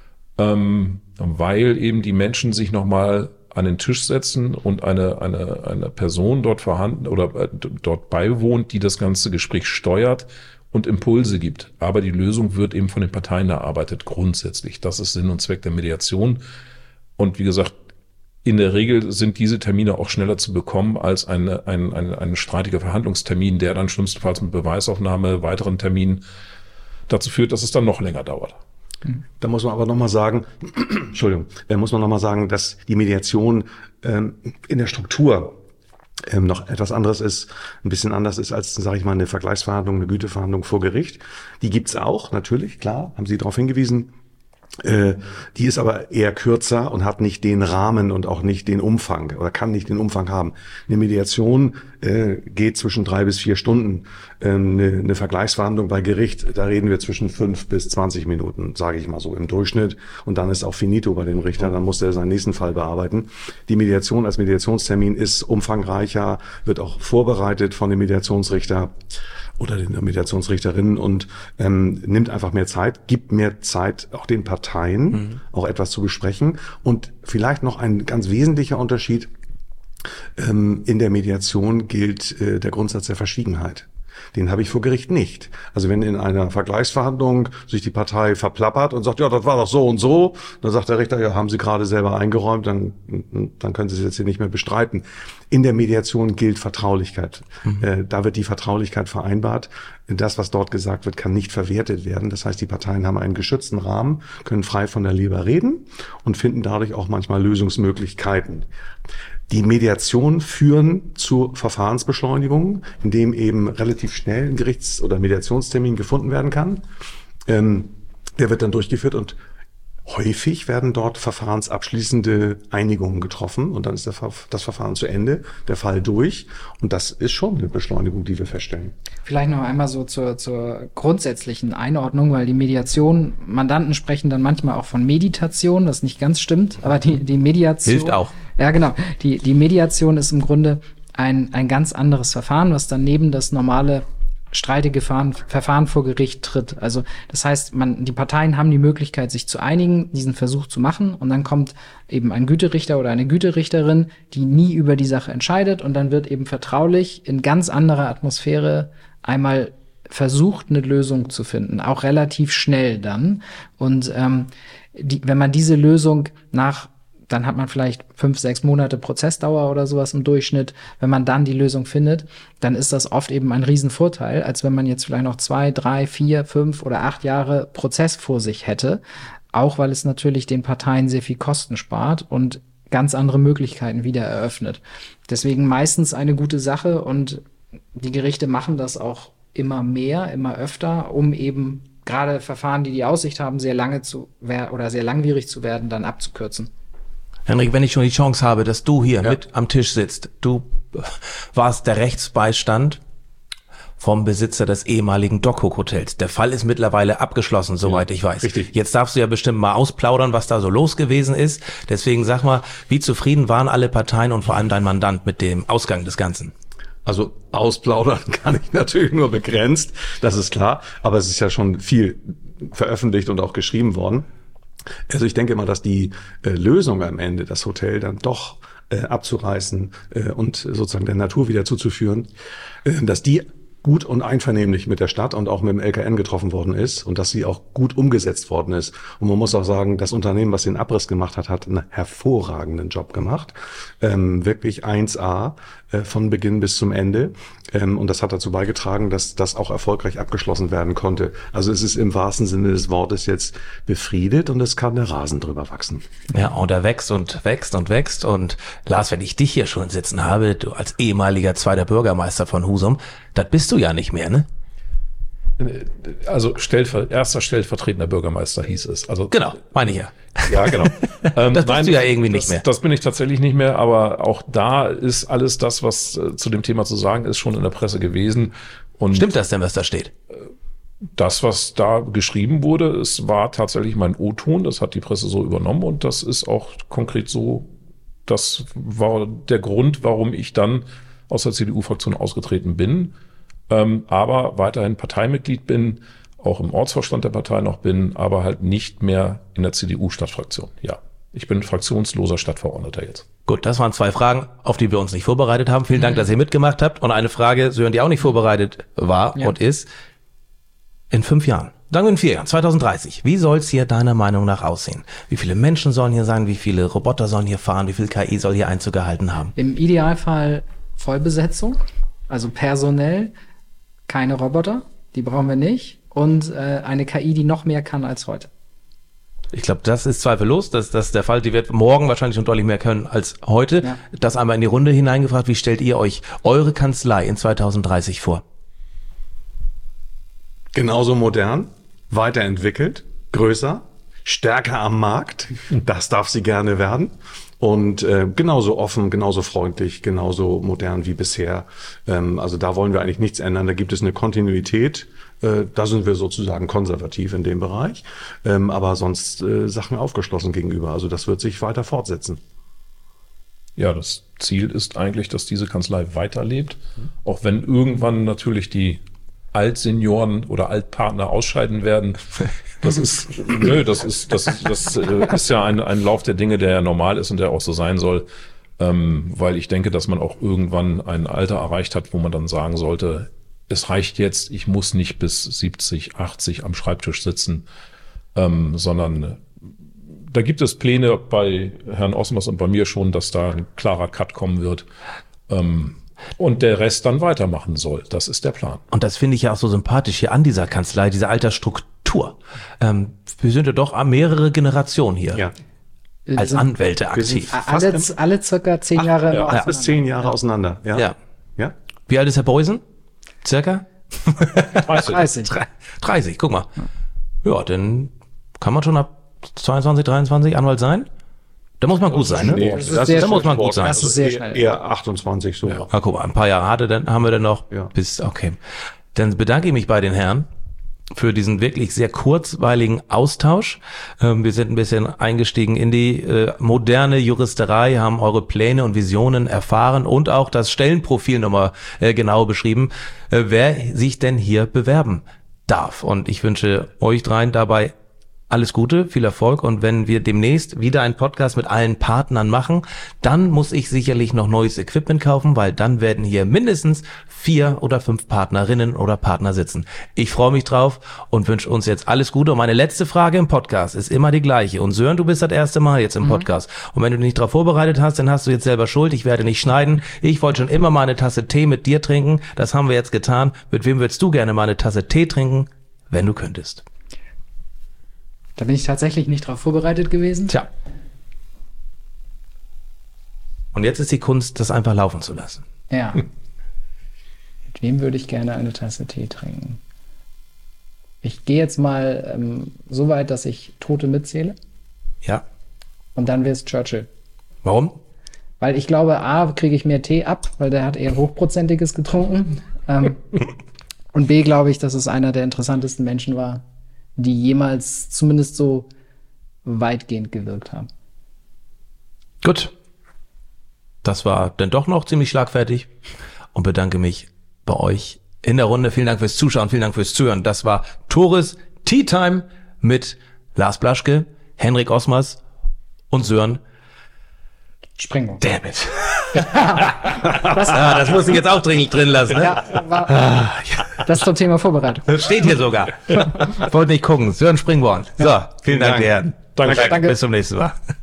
ähm, weil eben die Menschen sich nochmal an den Tisch setzen und eine, eine, eine Person dort vorhanden oder äh, dort beiwohnt, die das ganze Gespräch steuert und Impulse gibt. Aber die Lösung wird eben von den Parteien erarbeitet, grundsätzlich. Das ist Sinn und Zweck der Mediation. Und wie gesagt, in der Regel sind diese Termine auch schneller zu bekommen als eine, ein, ein, ein streitiger Verhandlungstermin, der dann schlimmstenfalls mit Beweisaufnahme, weiteren Terminen dazu führt, dass es dann noch länger dauert. Da muss man aber nochmal sagen, Entschuldigung, da muss man nochmal sagen, dass die Mediation ähm, in der Struktur ähm, noch etwas anderes ist, ein bisschen anders ist als, sage ich mal, eine Vergleichsverhandlung, eine Güteverhandlung vor Gericht. Die gibt's auch, natürlich, klar, haben Sie darauf hingewiesen. Äh, die ist aber eher kürzer und hat nicht den Rahmen und auch nicht den Umfang oder kann nicht den Umfang haben. Eine Mediation äh, geht zwischen drei bis vier Stunden. Ähm, eine, eine Vergleichsverhandlung bei Gericht, da reden wir zwischen fünf bis zwanzig Minuten, sage ich mal so im Durchschnitt. Und dann ist auch finito bei dem Richter, dann muss er seinen nächsten Fall bearbeiten. Die Mediation als Mediationstermin ist umfangreicher, wird auch vorbereitet von dem Mediationsrichter oder den Mediationsrichterinnen und ähm, nimmt einfach mehr Zeit, gibt mehr Zeit auch den Parteien, mhm. auch etwas zu besprechen. Und vielleicht noch ein ganz wesentlicher Unterschied, ähm, in der Mediation gilt äh, der Grundsatz der Verschwiegenheit. Den habe ich vor Gericht nicht. Also wenn in einer Vergleichsverhandlung sich die Partei verplappert und sagt, ja, das war doch so und so, dann sagt der Richter, ja, haben Sie gerade selber eingeräumt, dann, dann können Sie es jetzt hier nicht mehr bestreiten. In der Mediation gilt Vertraulichkeit. Mhm. Äh, da wird die Vertraulichkeit vereinbart. Das, was dort gesagt wird, kann nicht verwertet werden. Das heißt, die Parteien haben einen geschützten Rahmen, können frei von der Leber reden und finden dadurch auch manchmal Lösungsmöglichkeiten. Die Mediation führen zu Verfahrensbeschleunigungen, indem eben relativ schnell ein Gerichts- oder Mediationstermin gefunden werden kann. Ähm, der wird dann durchgeführt und häufig werden dort verfahrensabschließende Einigungen getroffen und dann ist der Ver- das Verfahren zu Ende, der Fall durch und das ist schon eine Beschleunigung, die wir feststellen. Vielleicht noch einmal so zur, zur grundsätzlichen Einordnung, weil die Mediation, Mandanten sprechen dann manchmal auch von Meditation, was nicht ganz stimmt, aber die, die Mediation... Hilft auch. Ja, genau. Die, die Mediation ist im Grunde ein, ein ganz anderes Verfahren, was dann neben das normale streitige Verfahren, Verfahren vor Gericht tritt. Also das heißt, man, die Parteien haben die Möglichkeit, sich zu einigen, diesen Versuch zu machen, und dann kommt eben ein Güterichter oder eine Güterichterin, die nie über die Sache entscheidet, und dann wird eben vertraulich in ganz anderer Atmosphäre einmal versucht, eine Lösung zu finden, auch relativ schnell dann. Und ähm, die, wenn man diese Lösung nach dann hat man vielleicht fünf, sechs Monate Prozessdauer oder sowas im Durchschnitt. Wenn man dann die Lösung findet, dann ist das oft eben ein Riesenvorteil, als wenn man jetzt vielleicht noch zwei, drei, vier, fünf oder acht Jahre Prozess vor sich hätte. Auch weil es natürlich den Parteien sehr viel Kosten spart und ganz andere Möglichkeiten wieder eröffnet. Deswegen meistens eine gute Sache, und die Gerichte machen das auch immer mehr, immer öfter, um eben gerade Verfahren, die die Aussicht haben, sehr lange zu werden oder sehr langwierig zu werden, dann abzukürzen. Henrik, wenn ich schon die Chance habe, dass du hier Ja. mit am Tisch sitzt, du warst der Rechtsbeistand vom Besitzer des ehemaligen Dockhook Hotels. Der Fall ist mittlerweile abgeschlossen, soweit ich weiß. richtig. Jetzt darfst du ja bestimmt mal ausplaudern, was da so los gewesen ist. Deswegen sag mal, wie zufrieden waren alle Parteien und vor allem dein Mandant mit dem Ausgang des Ganzen? Also ausplaudern kann ich natürlich nur begrenzt, das ist klar. Aber es ist ja schon viel veröffentlicht und auch geschrieben worden. Also ich denke mal, dass die äh, Lösung am Ende, das Hotel dann doch äh, abzureißen äh, und sozusagen der Natur wieder zuzuführen, äh, dass die gut und einvernehmlich mit der Stadt und auch mit dem L K N getroffen worden ist und dass sie auch gut umgesetzt worden ist. Und man muss auch sagen, das Unternehmen, was den Abriss gemacht hat, hat einen hervorragenden Job gemacht. Ähm, wirklich eins A äh, von Beginn bis zum Ende. Ähm, und das hat dazu beigetragen, dass das auch erfolgreich abgeschlossen werden konnte. Also es ist im wahrsten Sinne des Wortes jetzt befriedet und es kann der Rasen drüber wachsen. Ja, und er wächst und wächst und wächst. Und Lars, wenn ich dich hier schon sitzen habe, du als ehemaliger zweiter Bürgermeister von Husum, das bist du ja nicht mehr, ne? Also Stellver- erster stellvertretender Bürgermeister hieß es. Also Genau, meine ich ja. Ja, genau. ähm, Das bist du ja irgendwie nicht das, mehr. Das bin ich tatsächlich nicht mehr, aber auch da ist alles das, was äh, zu dem Thema zu sagen ist, schon in der Presse gewesen. Und Stimmt das denn, was da steht? das, was da geschrieben wurde, es war tatsächlich mein O-Ton, das hat die Presse so übernommen und das ist auch konkret so, das war der Grund, warum ich dann aus der C D U-Fraktion ausgetreten bin, ähm, aber weiterhin Parteimitglied bin, auch im Ortsvorstand der Partei noch bin, aber halt nicht mehr in der C D U-Stadtfraktion. Ja, ich bin fraktionsloser Stadtverordneter jetzt. Gut, das waren zwei Fragen, auf die wir uns nicht vorbereitet haben. Vielen Dank, dass ihr mitgemacht habt. Und eine Frage, Sören, die auch nicht vorbereitet war Ja. und ist, in fünf Jahren, sagen wir in vier Jahren, zwanzig dreißig, wie soll es hier deiner Meinung nach aussehen? Wie viele Menschen sollen hier sein? Wie viele Roboter sollen hier fahren? Wie viel K I soll hier Einzug gehalten haben? Im Idealfall Vollbesetzung, also personell, keine Roboter, die brauchen wir nicht, und äh, eine K I, die noch mehr kann als heute. Ich glaube, das ist zweifellos, dass das der Fall. Die wird morgen wahrscheinlich schon deutlich mehr können als heute. Ja. Das einmal in die Runde hineingefragt. Wie stellt ihr euch eure Kanzlei in zwanzig dreißig vor? Genauso modern, weiterentwickelt, größer, stärker am Markt. Das darf sie gerne werden. Und äh, genauso offen, genauso freundlich, genauso modern wie bisher. Ähm, also da wollen wir eigentlich nichts ändern. Da gibt es eine Kontinuität. Äh, da sind wir sozusagen konservativ in dem Bereich. Ähm, aber sonst äh, Sachen aufgeschlossen gegenüber. Also das wird sich weiter fortsetzen. Ja, das Ziel ist eigentlich, dass diese Kanzlei weiterlebt, auch wenn irgendwann natürlich die Altsenioren oder Altpartner ausscheiden werden. Das ist, nö, das ist, das, das äh, ist ja ein, ein Lauf der Dinge, der ja normal ist und der auch so sein soll, ähm, weil ich denke, dass man auch irgendwann ein Alter erreicht hat, wo man dann sagen sollte, es reicht jetzt, ich muss nicht bis siebzig, achtzig am Schreibtisch sitzen, ähm, sondern da gibt es Pläne bei Herrn Osmers und bei mir schon, dass da ein klarer Cut kommen wird. Ähm, und der Rest dann weitermachen soll. Das ist der Plan. Und das finde ich ja auch so sympathisch hier an dieser Kanzlei, diese Altersstruktur. Ähm, wir sind ja doch mehrere Generationen hier Ja. Wir als sind Anwälte wir sind aktiv. fast alle, im- alle circa zehn Jahre Ja, auseinander. acht bis zehn Jahre auseinander. Ja. Ja. Ja. Wie alt ist Herr Beusen? Circa? dreißig. dreißig, guck mal. Ja, dann kann man schon ab zweiundzwanzig, dreiundzwanzig Anwalt sein. Da muss man gut sein, ne? Nee, Das ist sehr da muss man gut sein. Das ist sehr eher, schnell. eher achtundzwanzig so. Ja, guck mal, ein paar Jahre hatte, dann haben wir dann noch Ja. bis, okay. Dann bedanke ich mich bei den Herren für diesen wirklich sehr kurzweiligen Austausch. Ähm, wir sind ein bisschen eingestiegen in die äh, moderne Juristerei, haben eure Pläne und Visionen erfahren und auch das Stellenprofil nochmal äh, genau beschrieben, äh, wer sich denn hier bewerben darf. Und ich wünsche euch dreien dabei alles Gute, viel Erfolg, und wenn wir demnächst wieder einen Podcast mit allen Partnern machen, dann muss ich sicherlich noch neues Equipment kaufen, weil dann werden hier mindestens vier oder fünf Partnerinnen oder Partner sitzen. Ich freue mich drauf und wünsche uns jetzt alles Gute. Und meine letzte Frage im Podcast ist immer die gleiche. Und Sören, du bist das erste Mal jetzt im mhm. Podcast. Und wenn du dich nicht darauf vorbereitet hast, dann hast du jetzt selber Schuld. Ich werde nicht schneiden. Ich wollte schon immer mal eine Tasse Tee mit dir trinken. Das haben wir jetzt getan. Mit wem würdest du gerne mal eine Tasse Tee trinken, wenn du könntest? Da bin ich tatsächlich nicht drauf vorbereitet gewesen. Tja. Und jetzt ist die Kunst, das einfach laufen zu lassen. Ja. Mit wem würde ich gerne eine Tasse Tee trinken? Ich gehe jetzt mal ähm, so weit, dass ich Tote mitzähle. Ja. Und dann wäre es Churchill. Warum? Weil ich glaube, A, kriege ich mehr Tee ab, weil der hat eher Hochprozentiges getrunken. ähm, und B, glaube ich, dass es einer der interessantesten Menschen war, die jemals zumindest so weitgehend gewirkt haben. Gut. Das war dann doch noch ziemlich schlagfertig und bedanke mich bei euch in der Runde. Vielen Dank fürs Zuschauen, vielen Dank fürs Zuhören. Das war Tores Tea Time mit Lars Blaschke, Henrik Osmers und Sören Springborn. Damn it. das, ah, das muss ich jetzt auch dringend drin lassen. Ne? Ja, war, ah, ja. Das zum Thema Vorbereitung. Das steht hier sogar. Wollte nicht gucken. Sören Springborn. So, vielen Dank, Herren. Danke. Danke. Bis zum nächsten Mal.